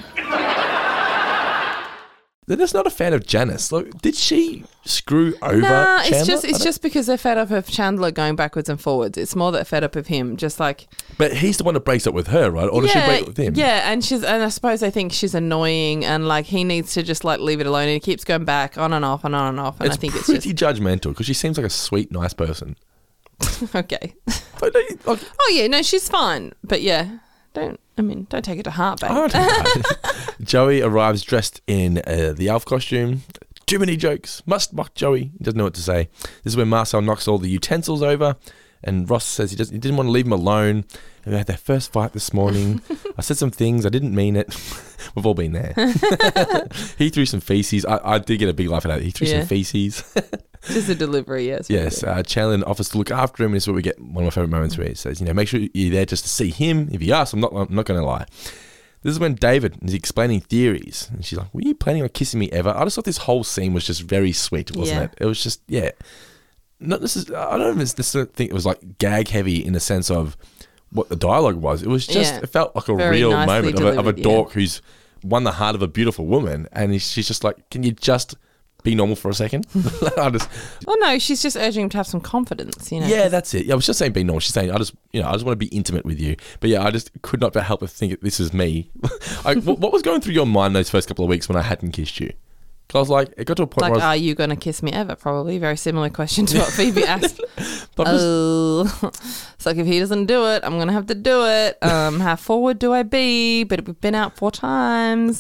They're just not a fan of Janice. Like, did she screw over Nah, Chandler? it's just I it's don't- just because they're fed up of Chandler going backwards and forwards. It's more that they're fed up of him. Just like But he's the one that breaks up with her, right? Or does she break up with him? Yeah, and she's and I suppose they think she's annoying and like he needs to just like leave it alone and he keeps going back on and off and on and off and It's I think it's pretty judgmental because she seems like a sweet, nice person. just okay. But don't you- like, Oh yeah, no, she's fine. But yeah, don't I mean don't take it to heart, babe. I don't know. Joey arrives dressed in uh, the elf costume. Too many jokes. Must mock Joey. He doesn't know what to say. This is when Marcel knocks all the utensils over, and Ross says he doesn't. He didn't want to leave him alone. And they had their first fight this morning. I said some things. I didn't mean it. We've all been there. He threw some feces. I, I did get a big laugh at that. He threw Yeah. some feces. Just a delivery, yes. Yes, uh, Chandler offers to look after him, and this is where we get one of my favourite moments where he says, you know, make sure you're there just to see him. If he asks, I'm not, I'm not going to lie. This is when David is explaining theories, and she's like, were you planning on kissing me ever? I just thought this whole scene was just very sweet, wasn't Yeah. it? It was just, yeah. Not this is, I don't know if it's this think it was like gag heavy in the sense of what the dialogue was. It was just, Yeah. it felt like a Very real nicely moment of a, of a delivered, yeah. dork who's won the heart of a beautiful woman, and he's, she's just like, can you just be normal for a second? I just, Well, no, she's just urging him to have some confidence, you know. yeah, that's it. Yeah, I was just saying be normal. She's saying, I just, you know, I just want to be intimate with you. But yeah, I just could not but help but think this is me. I, what, what was going through your mind those first couple of weeks when I hadn't kissed you? Because I was like, it got to a point Like, where I was, are you going to kiss me ever? Probably. Very similar question to what Phoebe asked. but I was- Oh, it's like if he doesn't do it, I'm going to have to do it. Um, how forward do I be? But we've been out four times.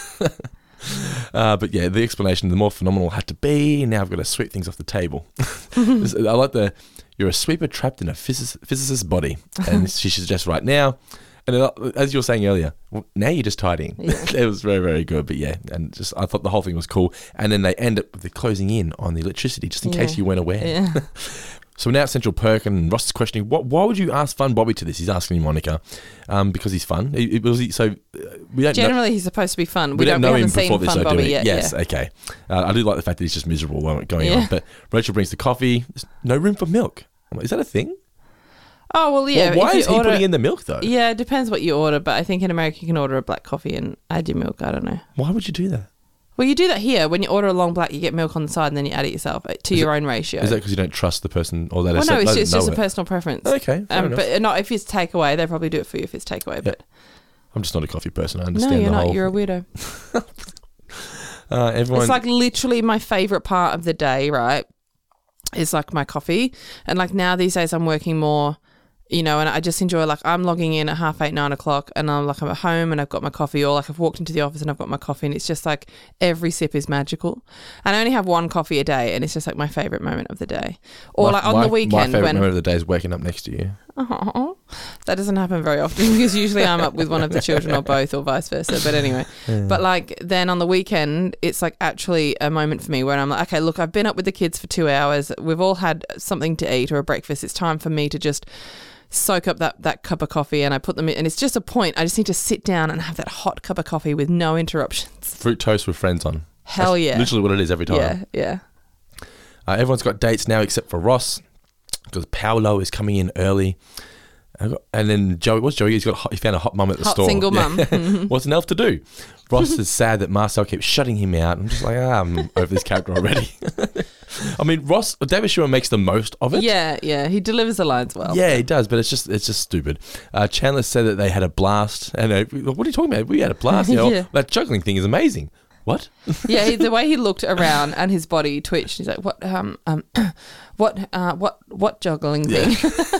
Uh, but yeah, the explanation, the more phenomenal it had to be. Now I've got to sweep things off the table. This- I like the, you're a sweeper trapped in a physic, physicist's body. And she suggests right now. And then, uh, as you were saying earlier, well, now you're just tidying. Yeah. It was very, very good. But yeah, and just I thought the whole thing was cool. And then they end up with the closing in on the electricity, just in case Yeah. you weren't aware. Yeah. So we're now at Central Perk, and Ross is questioning, what, why would you ask Fun Bobby to this? He's asking you, Monica, um, because he's fun. It, it was he, so uh, we don't know, Generally, he's supposed to be fun. we, We, don't don't, know we him haven't before seen this. Fun so do Bobby we? yet. Yes, yeah. okay. Uh, I do like the fact that he's just miserable while going Yeah. on. But Rachel brings the coffee. There's no room for milk. I'm like, is that a thing? Oh, well, yeah. Well, why if you is he order- putting in the milk though? Yeah, it depends what you order, but I think in America you can order a black coffee and add your milk. I don't know. Why would you do that? Well, you do that here. When you order a long black, you get milk on the side and then you add it yourself uh, to Is your it- own ratio. Is that because you don't trust the person or that well, no, it's, it's just a it? personal preference. Okay, fair um, enough. but not if it's takeaway. They probably do it for you if it's takeaway. But I'm just not a coffee person. I no, understand you're the not. whole. You're a weirdo. uh, everyone. It's like literally my favorite part of the day, right? Is like my coffee. And like now these days I'm working more, you know, and I just enjoy like I'm logging in at half eight, nine o'clock and I'm like I'm at home and I've got my coffee, or like I've walked into the office and I've got my coffee, and it's just like every sip is magical. And I only have one coffee a day and it's just like my favorite moment of the day. Or my, like on my, the my weekend favorite when moment of the day is waking up next to you. Oh, that doesn't happen very often because usually I'm up with one of the children or both or vice versa. But anyway, but like then on the weekend, it's like actually a moment for me where I'm like, okay, look, I've been up with the kids for two hours. We've all had something to eat or a breakfast. It's time for me to just soak up that, that cup of coffee, and I put them in. And it's just a point. I just need to sit down and have that hot cup of coffee with no interruptions. Fruit toast with friends on. Hell That's yeah. Literally what it is every time. Yeah, yeah. Uh, everyone's got dates now except for Ross, because Paolo is coming in early. I got- And then Joey, what's Joey? He's got a hot, he found a hot mum at the Hot store. single Yeah. mum. Mhm. What's an elf to do? Ross is sad that Marcel keeps shutting him out. I'm just like, ah, I'm over this character already. I mean, Ross, David Schwimmer makes the most of it. Yeah, yeah. He delivers the lines well. Yeah, he does, but it's just it's just stupid. Uh, Chandler said that they had a blast, and uh, what are you talking about? We had a blast. You know, Yeah. That juggling thing is amazing. What? Yeah, he, the way he looked around and his body twitched. He's like, "What? Um, um, what? Uh, what? What juggling thing?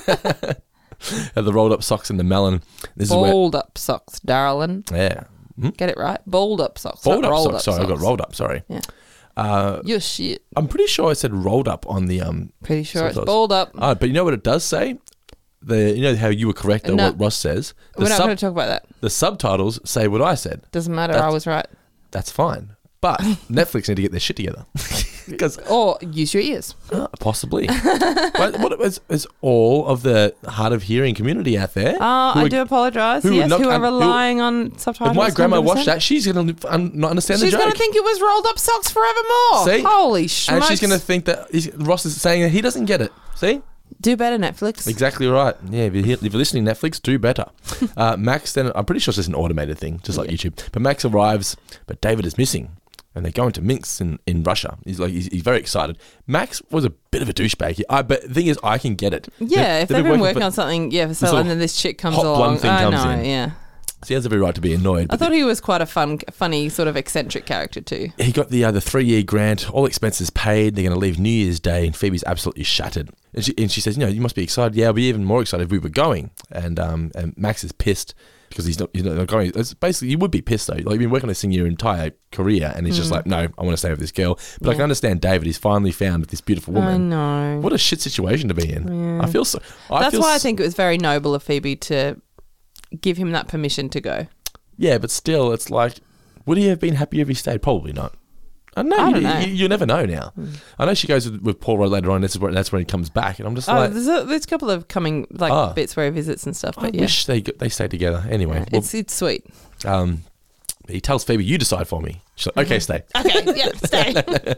Uh, the rolled up socks and the melon. This Balled up socks, darling. is where, yeah, Hmm? Get it right. Balled up socks. rolled not up rolled socks. Sorry, I got rolled up. Sorry. Yeah. Uh, You're shit. I'm pretty sure I said rolled up on the um. Pretty sure it's subtitles. balled up. Oh, but you know what it does say? The you know how you were correct on No. what Ross says. The We're not sub- going to talk about that. The subtitles say what I said. Doesn't matter. That's- I was right. That's fine. But Netflix need to get their shit together. Because Or use your ears. uh, possibly. But what is, is all of the hard of hearing community out there? Oh, who I are- do apologise. who would Yes, not- who are um, who- relying on subtitles. If my grandma one hundred watched percent. that, she's going to un- not understand She's the joke. going to think it was rolled up socks forevermore. See? Holy smokes. And she's going to think that he's, Ross is saying that he doesn't get it. See? do better, Netflix. Exactly right. Yeah, if you're, if you're listening, Netflix, do better. uh, Max, then I'm pretty sure it's just an automated thing, just like YouTube. But Max arrives, but David is missing. And they're going to Minsk in, in Russia. He's like he's, he's very excited. Max was a bit of a douchebag. I, but the thing is, I can get it. Yeah, if they've been working for- on something, yeah, for so this long, little and then this chick comes hot blonde along. thing I comes know, in. yeah. So he has every right to be annoyed. I but thought he was quite a fun, funny, sort of eccentric character too. He got the uh, the three year grant, all expenses paid. They're going to leave New Year's Day, and Phoebe's absolutely shattered. And she, and she says, "You know, you must be excited. Yeah, I'll be even more excited if we were going." And um, and Max is pissed because he's not, he's not going. It's basically, you would be pissed though. Like you've been working on this thing your entire career, and he's just Mm. like, "No, I want to stay with this girl." But I Yeah. can understand David. He's finally found this beautiful woman. I know. What a shit situation to be in. Yeah. I feel so. I That's feel why I s- think it was very noble of Phoebe to give him that permission to go. Yeah, but still, it's like, would he have been happy if he stayed? Probably not. I don't know. I you, don't know. You, you never know now. I know she goes with, with Paul Rudd later on. This is where that's when he comes back, and I'm just Oh, like, there's a, there's a couple of coming like Ah. bits where he visits and stuff. I But yeah, wish they they stayed together. Anyway, well, it's it's sweet. um, he tells Phoebe, "You decide for me." She's like, "Okay, stay." Okay, yeah, stay.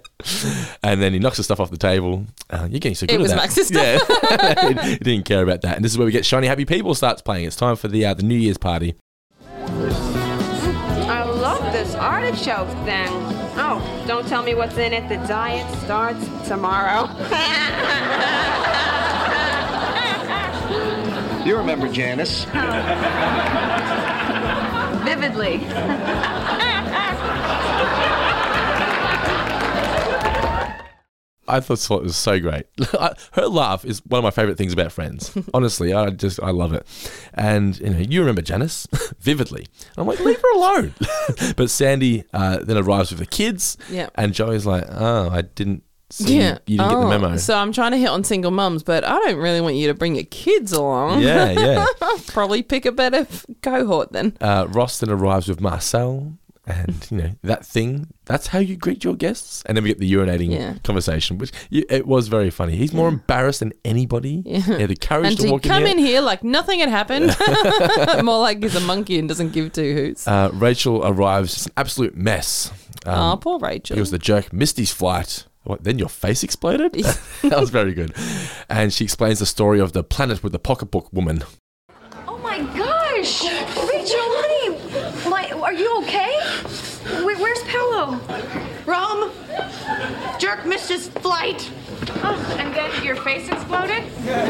And then he knocks the stuff off the table. Uh, you're getting so good It at was that. Max's stuff. Yeah, he, he didn't care about that. And this is where we get Shiny Happy People starts playing. It's time for the uh, the New Year's party. I love this artichoke thing. Oh, don't tell me what's in it. The diet starts tomorrow. You remember Janice. Vividly. I thought it was so great. Her laugh is one of my favorite things about Friends. Honestly, I just I love it. And you know, you remember Janice vividly. I'm like, leave her alone. But Sandy uh, then arrives with the kids, Yeah. and Joey's like, oh, I didn't see Yeah. you didn't oh, get the memo. So I'm trying to hit on single mums, but I don't really want you to bring your kids along. Yeah, yeah. Probably pick a better f- cohort then. Uh, Ross then arrives with Marcel, and you know that thing. That's how you greet your guests. And then we get the urinating Yeah. conversation, which you, it was very funny. He's more embarrassed than anybody. Yeah. He had the courage And to to walk come in in here. here like nothing had happened. More like he's a monkey and doesn't give two hoots. Uh, Rachel arrives, just an absolute mess. Um, oh, poor Rachel. Because the jerk missed his flight. What, then your face exploded? That was very good. And she explains the story of the planet with the pocketbook woman. Oh my gosh! Rachel, honey! My, are you okay? Where, where's Paolo? Rome, jerk missed his flight. Oh, and then your face exploded?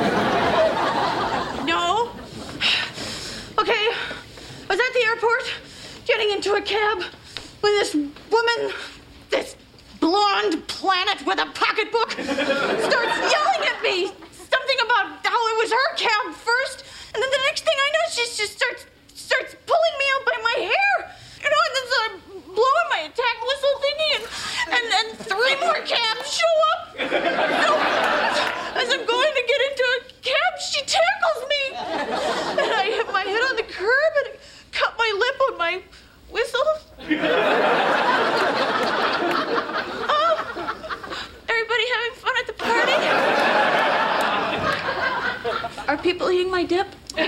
No. Okay, I was at the airport getting into a cab when this woman, this blonde planet with a pocketbook, starts yelling at me. Something about how it was her cab first, and then the next thing I know, she just starts starts pulling me out by my hair. You know, and then so I'm blowing my attack whistle thingy, and, and, and three more cabs show up. You know, as I'm going to get into a cab, she tackles me. And I hit my head on the curb and cut my lip on my whistle. Oh, everybody having fun at the party? Are people eating my dip?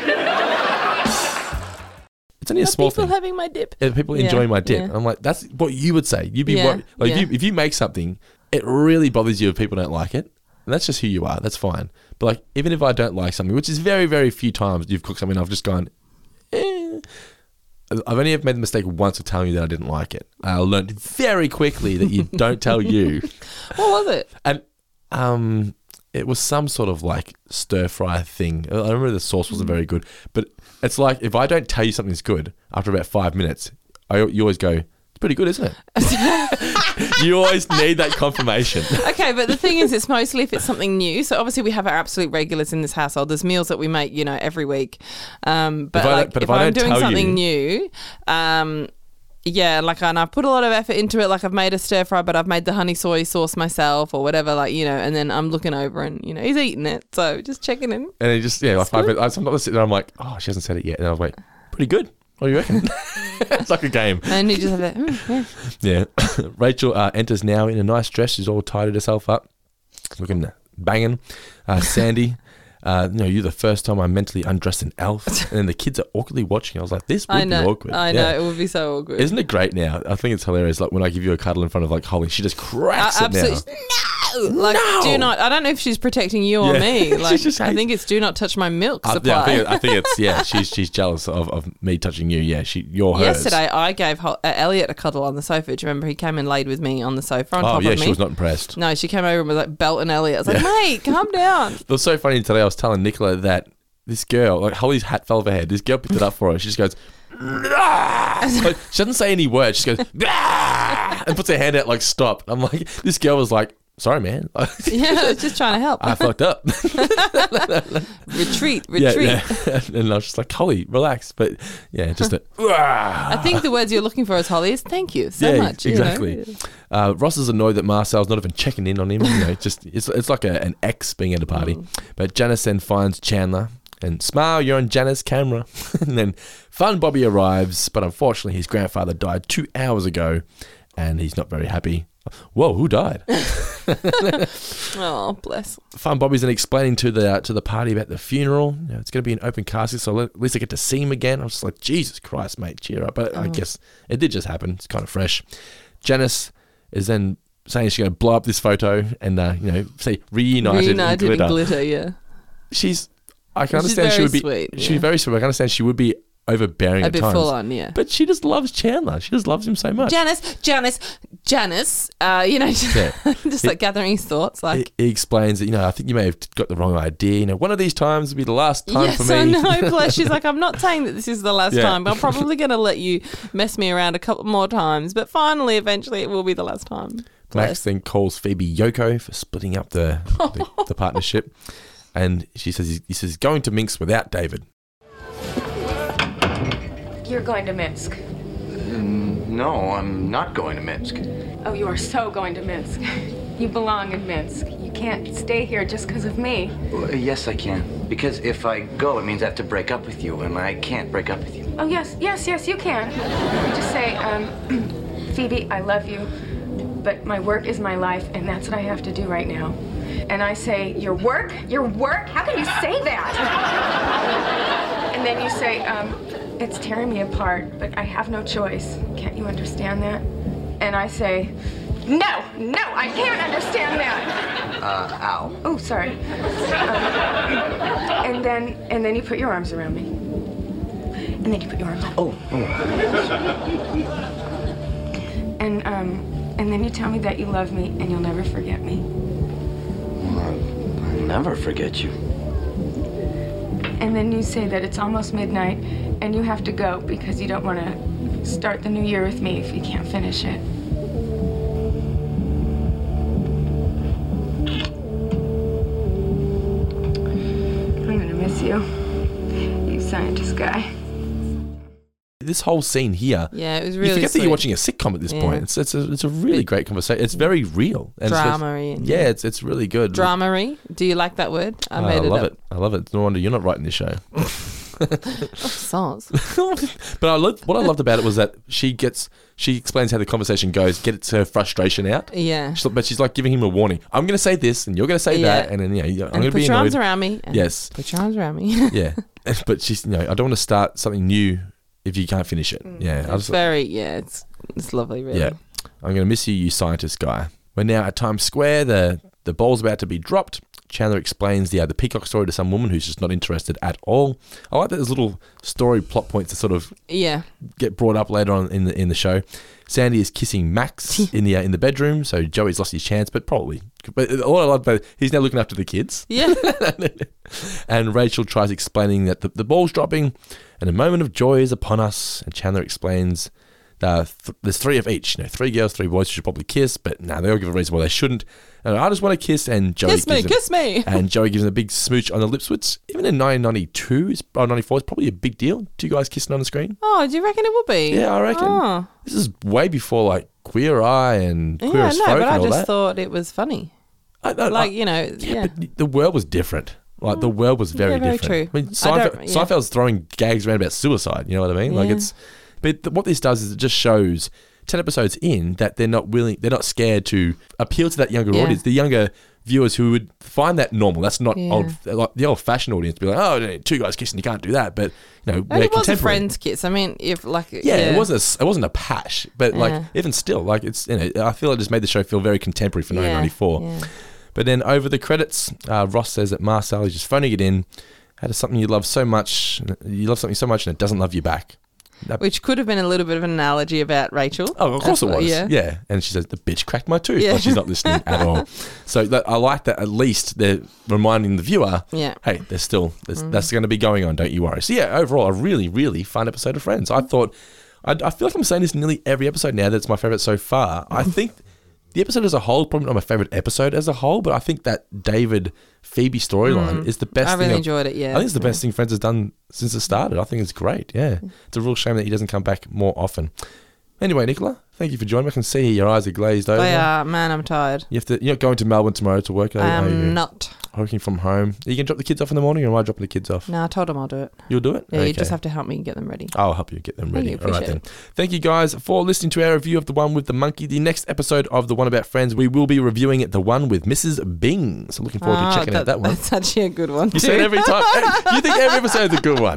It's only a Are small people thing. having my dip? Uh, people Yeah, enjoying my dip. yeah. I'm like, that's what you would say. You'd be Yeah, worried. Like yeah. if, you, if you make something, it really bothers you if people don't like it. And that's just who you are. That's fine. But like, even if I don't like something, which is very, very few times you've cooked something, I've just gone, eh. I've only ever made the mistake once of telling you that I didn't like it. I learned very quickly that you don't tell you. What was it? And um, it was some sort of like stir fry thing. I remember the sauce wasn't very good, but it's like if I don't tell you something's good after about five minutes, I, you always go, it's pretty good, isn't it? You always need that confirmation. Okay, but the thing is, it's mostly if it's something new. So obviously we have our absolute regulars in this household. There's meals that we make, you know, every week. Um, but If I don't- like, but if, if I I'm don't doing tell something you- new, um, yeah, like, and I've put a lot of effort into it. Like, I've made a stir fry, but I've made the honey soy sauce myself or whatever, like, you know, and then I'm looking over and, you know, he's eating it. So just checking in. And it just, yeah, like five minutes. I'm sometimes sitting there, I'm like, oh, she hasn't said it yet. And I was like, pretty good. What do you reckon? It's like a game. And you just have that, mm, yeah. Yeah. Rachel uh, enters now in a nice dress. She's all tidied herself up. Looking banging. Uh, Sandy, uh, you know, you're the first time I mentally undressed an elf. And then the kids are awkwardly watching. I was like, this would I know, be awkward. I Yeah. know, it would be so awkward. Isn't it great now? I think it's hilarious. Like when I give you a cuddle in front of like Holly, she just cracks Uh, it now. absolutely. No! Like, No! do not, I don't know if she's protecting you or Yeah. me. She Like, just I hates- think it's do not touch my milk Uh, supply. yeah, I think, I think it's yeah. She's she's jealous of, of me touching you. Yeah, she you're hers. Yesterday, I gave Ho- uh, Elliot a cuddle on the sofa. Do you remember he came and laid with me on the sofa on Oh top yeah, of me? she was not impressed. No, she came over and was like belting Elliot. I was like, mate, calm down. It was so funny today. I was telling Nicola that this girl, like Holly's hat fell off her head. This girl picked it up for her. She just goes, like, she doesn't say any words. She goes, and puts her hand out like stop. I'm like, this girl was like, sorry, man. Yeah, I was just trying to help. I fucked up. retreat, Yeah, retreat. yeah. And I was just like, Holly, relax. But yeah, just a. I think the words you're looking for as Holly is thank you so yeah, much. you know? exactly. Uh, Ross is annoyed that Marcel's not even checking in on him. You know, just it's it's like a, an ex being at a party. Mm. But Janice then finds Chandler and smile, you're on Janice's camera. And then Fun Bobby arrives, but unfortunately his grandfather died two hours ago, and he's not very happy. Whoa, who died? Oh, bless. Fun Bobby's then explaining to the uh, to the party about the funeral. You know, it's going to be an open casket, so at least I get to see him again. I was just like, Jesus Christ, mate, cheer up. But I Oh. guess it did just happen. It's kind of fresh. Janice is then saying she's going to blow up this photo and, uh, you know, say reunited, Reunited in glitter. in glitter, yeah. She's, I can She's understand she very would be, sweet, she's yeah. very sweet. I can understand she would be overbearing A at bit times. full on, yeah. But she just loves Chandler. She just loves him so much. Janice, Janice, Janice, uh, you know, just, Yeah. just like gathering his thoughts. Like, he, he explains that, you know, I think you may have got the wrong idea. You know, one of these times will be the last time yes, for me. I know, bless. She's like, I'm not saying that this is the last Yeah. time. I'm probably going to let you mess me around a couple more times, but finally, eventually, it will be the last time. Max Bless. then calls Phoebe Yoko for splitting up the the, the partnership, and she says he's, he says going to Minsk without David. You're going to Minsk. No, I'm not going to Minsk. Oh, you are so going to Minsk. You belong in Minsk. You can't stay here just because of me. Well, yes, I can. Because if I go, it means I have to break up with you, and I can't break up with you. Oh, yes, yes, yes, you can. You just say, um, Phoebe, I love you, but my work is my life, and that's what I have to do right now. And I say, your work? Your work? How can you say that? And then you say, um, it's tearing me apart, but I have no choice. Can't you understand that? And I say, no, no, I can't understand that. Uh, ow. Oh, sorry. Um, and then, and then you put your arms around me. And then you put your arms around me. Oh. oh. And, um, and then you tell me that you love me and you'll never forget me. Well, I'll, I'll never forget you. And then you say that it's almost midnight and you have to go because you don't want to start the new year with me if you can't finish it. I'm gonna miss you, you scientist guy. This whole scene here, Yeah, it was really you forget that sweet. you're watching a sitcom at this Yeah. point. It's it's a, it's a really great conversation. It's very real. And it's- Drama-y and- yeah, it's it's really good. Drama-y. Do you like that word? I Oh, made I it love up. it. I love it. No wonder you're not writing this show. Songs. But I loved, what I loved about it was that she gets she explains how the conversation goes, gets her frustration out. Yeah. She's, but she's like giving him a warning. I'm going to say this, and you're going to say Yeah. that, and then yeah, I'm And going to put be your annoyed. arms around me. and Yes. Put your arms around me. Yeah, but she's you know I don't want to start something new if you can't finish it. Yeah, I Mm. It's just, very, yeah, it's it's lovely, really. yeah. I'm going to miss you, you scientist guy. We're now at Times Square. The The ball's about to be dropped. Chandler explains the, uh, the peacock story to some woman who's just not interested at all. I like that there's little story plot points that sort of yeah. get brought up later on in the in the show. Sandy is kissing Max in the uh, in the bedroom, so Joey's lost his chance, but probably. But all I love about it, he's now looking after the kids. Yeah. And Rachel tries explaining that the, the ball's dropping, and a moment of joy is upon us. And Chandler explains that th- there's three of each. You know, three girls, three boys who should probably kiss, but now nah, they all give a reason why they shouldn't. And I just want to kiss, and Joey kiss me, gives him, kiss me. And Joey gives him a big smooch on the lips, which even in nineteen ninety-two or ninety-four is probably a big deal. Two guys kissing on the screen. Oh, do you reckon it would be? Yeah, I reckon. Oh. This is way before like Queer Eye and Queer yeah, as no, Folk but and I all just that. thought it was funny. I, I, like, I, you know, yeah, yeah. But the world was different. Like the world was very Yeah, very different. true. I mean, I Seinfeld, don't- yeah. Seinfeld's throwing gags around about suicide. You know what I mean? Like Yeah. it's, but th- what this does is it just shows ten episodes in that they're not willing, they're not scared to appeal to that younger Yeah. audience, the younger viewers who would find that normal. That's not Yeah. old, like the old-fashioned audience. Be like, oh, two guys kissing, you can't do that. But you know, And we're it was a contemporary. friend's kiss. I mean, if like Yeah, yeah, it wasn't. A, it wasn't a pash, but like Yeah. even still, like it's. You know, I feel it just made the show feel very contemporary for Yeah, nineteen ninety-four. yeah. But then over the credits, uh, Ross says that Marcel is just phoning it in. Had something you love so much, you love something so much, and it doesn't love you back. That- Which could have been a little bit of an analogy about Rachel. Oh, of course That's it what- was. Yeah. Yeah. And she says, the bitch cracked my tooth. Yeah. Like she's not listening at all. So that, I like that at least they're reminding the viewer, Yeah. hey, there's still, there's, Mm. that's going to be going on, don't you worry. So yeah, overall, a really, really fun episode of Friends. I thought, I, I feel like I'm saying this nearly every episode now that's my favourite so far. I think the episode as a whole, probably not my favourite episode as a whole, but I think that David Phoebe storyline Mm. is the best I really thing. I've- enjoyed it, yeah. I think it's the Yeah. best thing Friends has done since it started. I think it's great. Yeah. It's a real shame that he doesn't come back more often. Anyway, Nicola, thank you for joining me. I can see your eyes are glazed over. They are, man, I'm tired. You have to. You're not going to Melbourne tomorrow to work. Are, I are you? am not. Working from home. Are you going to drop the kids off in the morning, or am I dropping the kids off? No, I told him I'll do it. You'll do it? Yeah, you Okay. just have to help me get them ready. I'll help you get them Thank ready. you, All right appreciate then. Thank you guys for listening to our review of the one with the monkey. The next episode of the one about Friends, we will be reviewing the one with Missus Bing. So looking forward Ah, to checking out that one. That's actually a good one. You too. say it every time. Hey, you think every episode's a good one.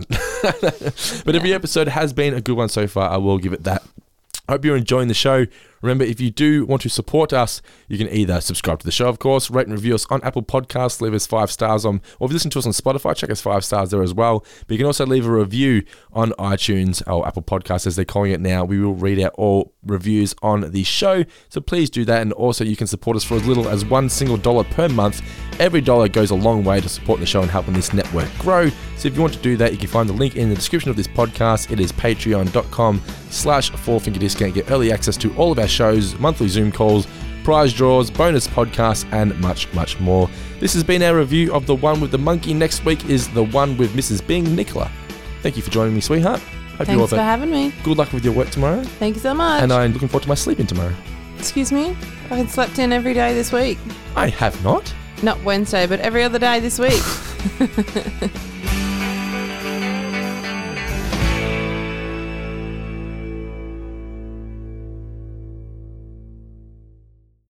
But every episode has been a good one so far. I will give it that. I hope you're enjoying the show. Remember, if you do want to support us, you can either subscribe to the show, of course, rate and review us on Apple Podcasts, leave us five stars on, or if you listen to us on Spotify, check us five stars there as well. But you can also leave a review on iTunes or Apple Podcasts, as they're calling it now. We will read out all reviews on the show, so please do that. And also, you can support us for as little as one single dollar per month. Every dollar goes a long way to supporting the show and helping this network grow. So if you want to do that, you can find the link in the description of this podcast. It is patreon.com slash four finger discount. Get early access to all of our shows, monthly Zoom calls, prize draws, bonus podcasts, and much, much more. This has been our review of the one with the monkey. Next week is the one with Missus Bing. Nicola, thank you for joining me, sweetheart. Hope you all Thanks for having me. good luck with your work tomorrow. Thank you so much. And I'm looking forward to my sleeping tomorrow. Excuse me? I haven't slept in every day this week. I have not. Not Wednesday, but every other day this week.